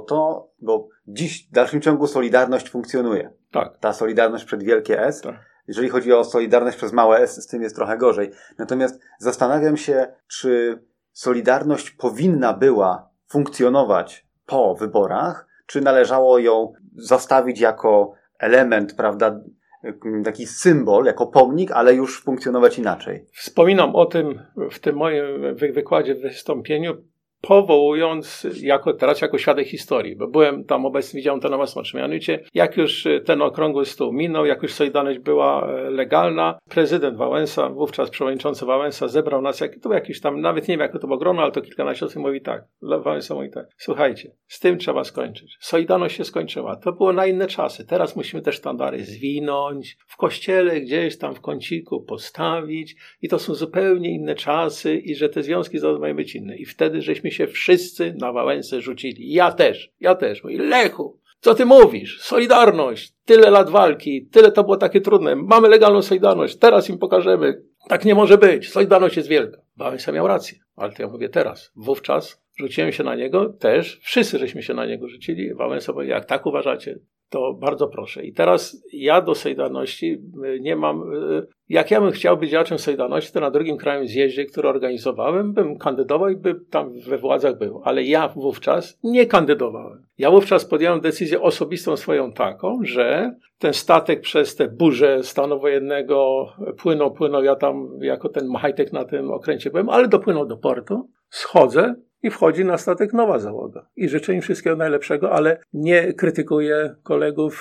bo dziś w dalszym ciągu Solidarność funkcjonuje. Tak. Ta Solidarność przed wielkie S. Tak. Jeżeli chodzi o Solidarność przez małe S, z tym jest trochę gorzej. Natomiast zastanawiam się, czy Solidarność powinna była funkcjonować po wyborach, czy należało ją zostawić jako element, prawda, taki symbol, jako pomnik, ale już funkcjonować inaczej. Wspominam o tym w tym moim wykładzie, wystąpieniu, powołując teraz jako świadek historii, bo byłem tam obecny, widziałem to na własne oczy. Mianowicie, jak już ten okrągły stół minął, jak już Solidarność była legalna, prezydent Wałęsa, wówczas przewodniczący Wałęsa zebrał nas, to jakiś tam, nawet nie wiem jakie to było grono, ale to kilkanaście osób mówi tak. Wałęsa mówi tak. Słuchajcie, z tym trzeba skończyć. Solidarność się skończyła. To było na inne czasy. Teraz musimy te sztandary zwinąć, w kościele gdzieś tam w kąciku postawić i to są zupełnie inne czasy i że te związki zawodowe mają być inne. I wtedy żeśmy się wszyscy na Wałęsę rzucili. Ja też. Mówi, Lechu, co ty mówisz? Solidarność, tyle lat walki, tyle to było takie trudne. Mamy legalną Solidarność, teraz im pokażemy. Tak nie może być. Solidarność jest wielka. Wałęsa miał rację, ale to ja mówię teraz. Wówczas rzuciłem się na niego też. Wszyscy żeśmy się na niego rzucili. Wałęsa powiedział, jak tak uważacie, to bardzo proszę. I teraz ja do Solidarności nie mam... Jak ja bym chciał być działaczem Solidarności, to na drugim krajowym zjeździe, który organizowałem, bym kandydował i bym tam we władzach był. Ale ja wówczas nie kandydowałem. Ja wówczas podjąłem decyzję osobistą swoją taką, że ten statek przez te burze stanu wojennego płynął. Ja tam jako ten high-tech na tym okręcie byłem, ale dopłynął do portu. Schodzę i wchodzi na statek nowa załoga. I życzę im wszystkiego najlepszego, ale nie krytykuję kolegów,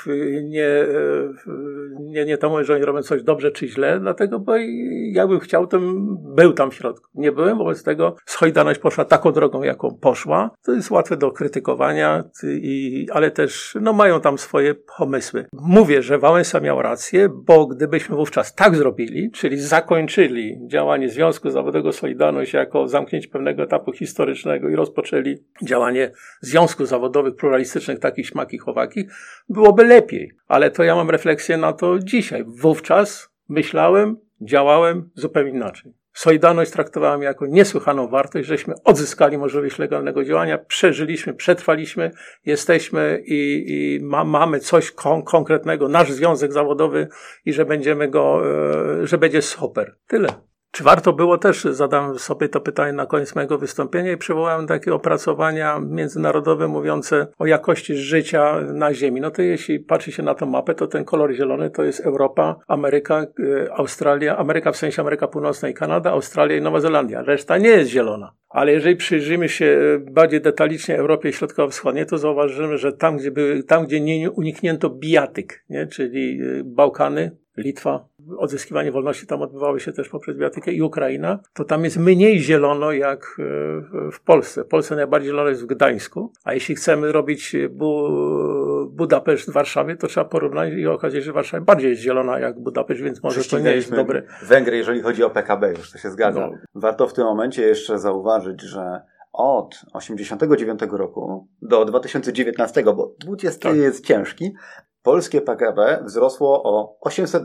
nie to mówię, że oni robią coś dobrze czy źle, dlatego, bo jakbym chciał, to był tam w środku. Nie byłem, wobec tego Solidarność poszła taką drogą, jaką poszła. To jest łatwe do krytykowania, ale też mają tam swoje pomysły. Mówię, że Wałęsa miał rację, bo gdybyśmy wówczas tak zrobili, czyli zakończyli działanie Związku Zawodowego Solidarność jako zamknięcie pewnego etapu historycznego i rozpoczęli działanie związków zawodowych, pluralistycznych, takich, śmakich, owakich, byłoby lepiej. Ale to ja mam refleksję na to dzisiaj. Wówczas myślałem, działałem zupełnie inaczej. Solidarność traktowałem jako niesłychaną wartość, żeśmy odzyskali możliwość legalnego działania, przeżyliśmy, przetrwaliśmy, jesteśmy i mamy coś konkretnego, nasz związek zawodowy i że że będzie super. Tyle. Czy warto było też, zadam sobie to pytanie na koniec mojego wystąpienia i przywołałem takie opracowania międzynarodowe mówiące o jakości życia na Ziemi. No to jeśli patrzy się na tę mapę, to ten kolor zielony to jest Europa, Ameryka, Australia, Ameryka w sensie Ameryka Północna i Kanada, Australia i Nowa Zelandia. Reszta nie jest zielona. Ale jeżeli przyjrzymy się bardziej detalicznie Europie Środkowo-Wschodniej, to zauważymy, że tam, gdzie nie uniknięto bijatyk, nie? Czyli Bałkany, Litwa, odzyskiwanie wolności tam odbywało się też poprzez bijatykę i Ukraina, to tam jest mniej zielono jak w Polsce. W Polsce najbardziej zielono jest w Gdańsku, a jeśli chcemy robić Budapeszt w Warszawie, to trzeba porównać i okazać się, że Warszawa bardziej jest zielona jak Budapeszt, więc może to nie jest dobre. Węgry, jeżeli chodzi o PKB, już to się zgadza. No. Warto w tym momencie jeszcze zauważyć, że od 1989 roku do 2019, bo 20 jest ciężki, polskie PKB wzrosło o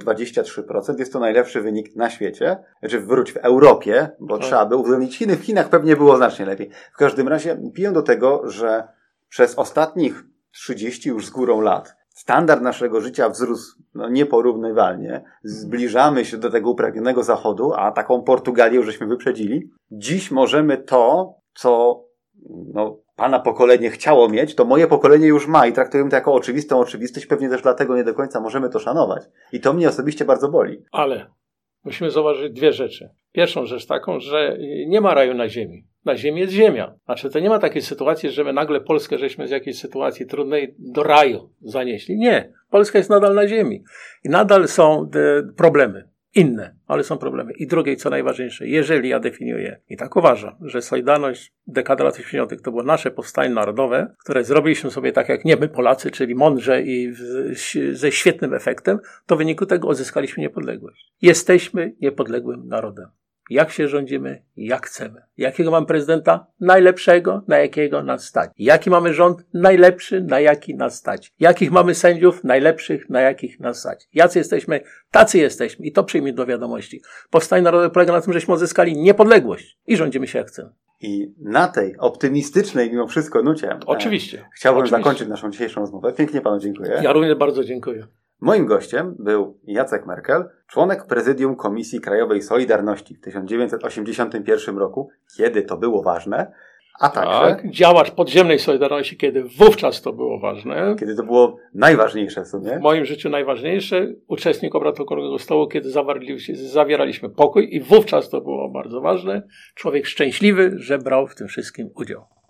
823%. Jest to najlepszy wynik na świecie. Znaczy w Europie, bo trzeba by uwzględnić Chiny. W Chinach pewnie było znacznie lepiej. W każdym razie piję do tego, że przez ostatnich 30 już z górą lat standard naszego życia wzrósł nieporównywalnie. Zbliżamy się do tego upragnionego zachodu, a taką Portugalię już żeśmy wyprzedzili. Dziś możemy to, co pana pokolenie chciało mieć, to moje pokolenie już ma i traktujemy to jako oczywistą oczywistość. Pewnie też dlatego nie do końca możemy to szanować. I to mnie osobiście bardzo boli. Ale musimy zauważyć dwie rzeczy. Pierwszą rzecz taką, że nie ma raju na ziemi. Na ziemi jest ziemia. Znaczy to nie ma takiej sytuacji, że my nagle Polskę żeśmy z jakiejś sytuacji trudnej do raju zanieśli. Nie. Polska jest nadal na ziemi. I nadal są problemy. Inne, ale są problemy. I drugie, co najważniejsze, jeżeli ja definiuję i tak uważam, że Solidarność dekada lat 80. to było nasze powstanie narodowe, które zrobiliśmy sobie tak jak nie my Polacy, czyli mądrze i ze świetnym efektem, to w wyniku tego odzyskaliśmy niepodległość. Jesteśmy niepodległym narodem. Jak się rządzimy? Jak chcemy. Jakiego mamy prezydenta? Najlepszego, na jakiego nas stać. Jaki mamy rząd? Najlepszy, na jaki nas stać. Jakich mamy sędziów? Najlepszych, na jakich nas stać. Jacy jesteśmy? Tacy jesteśmy. I to przyjmij do wiadomości. Powstanie narodowe polega na tym, żeśmy odzyskali niepodległość i rządzimy się jak chcemy. I na tej optymistycznej mimo wszystko nucie chciałbym zakończyć naszą dzisiejszą rozmowę. Pięknie panu dziękuję. Ja również bardzo dziękuję. Moim gościem był Jacek Merkel, członek prezydium Komisji Krajowej Solidarności w 1981 roku, kiedy to było ważne, a także... Tak, działacz podziemnej Solidarności, kiedy wówczas to było ważne. Kiedy to było najważniejsze w sumie. W moim życiu najważniejsze, uczestnik obrad Okrągłego Stołu, kiedy zawieraliśmy pokój i wówczas to było bardzo ważne. Człowiek szczęśliwy, że brał w tym wszystkim udział.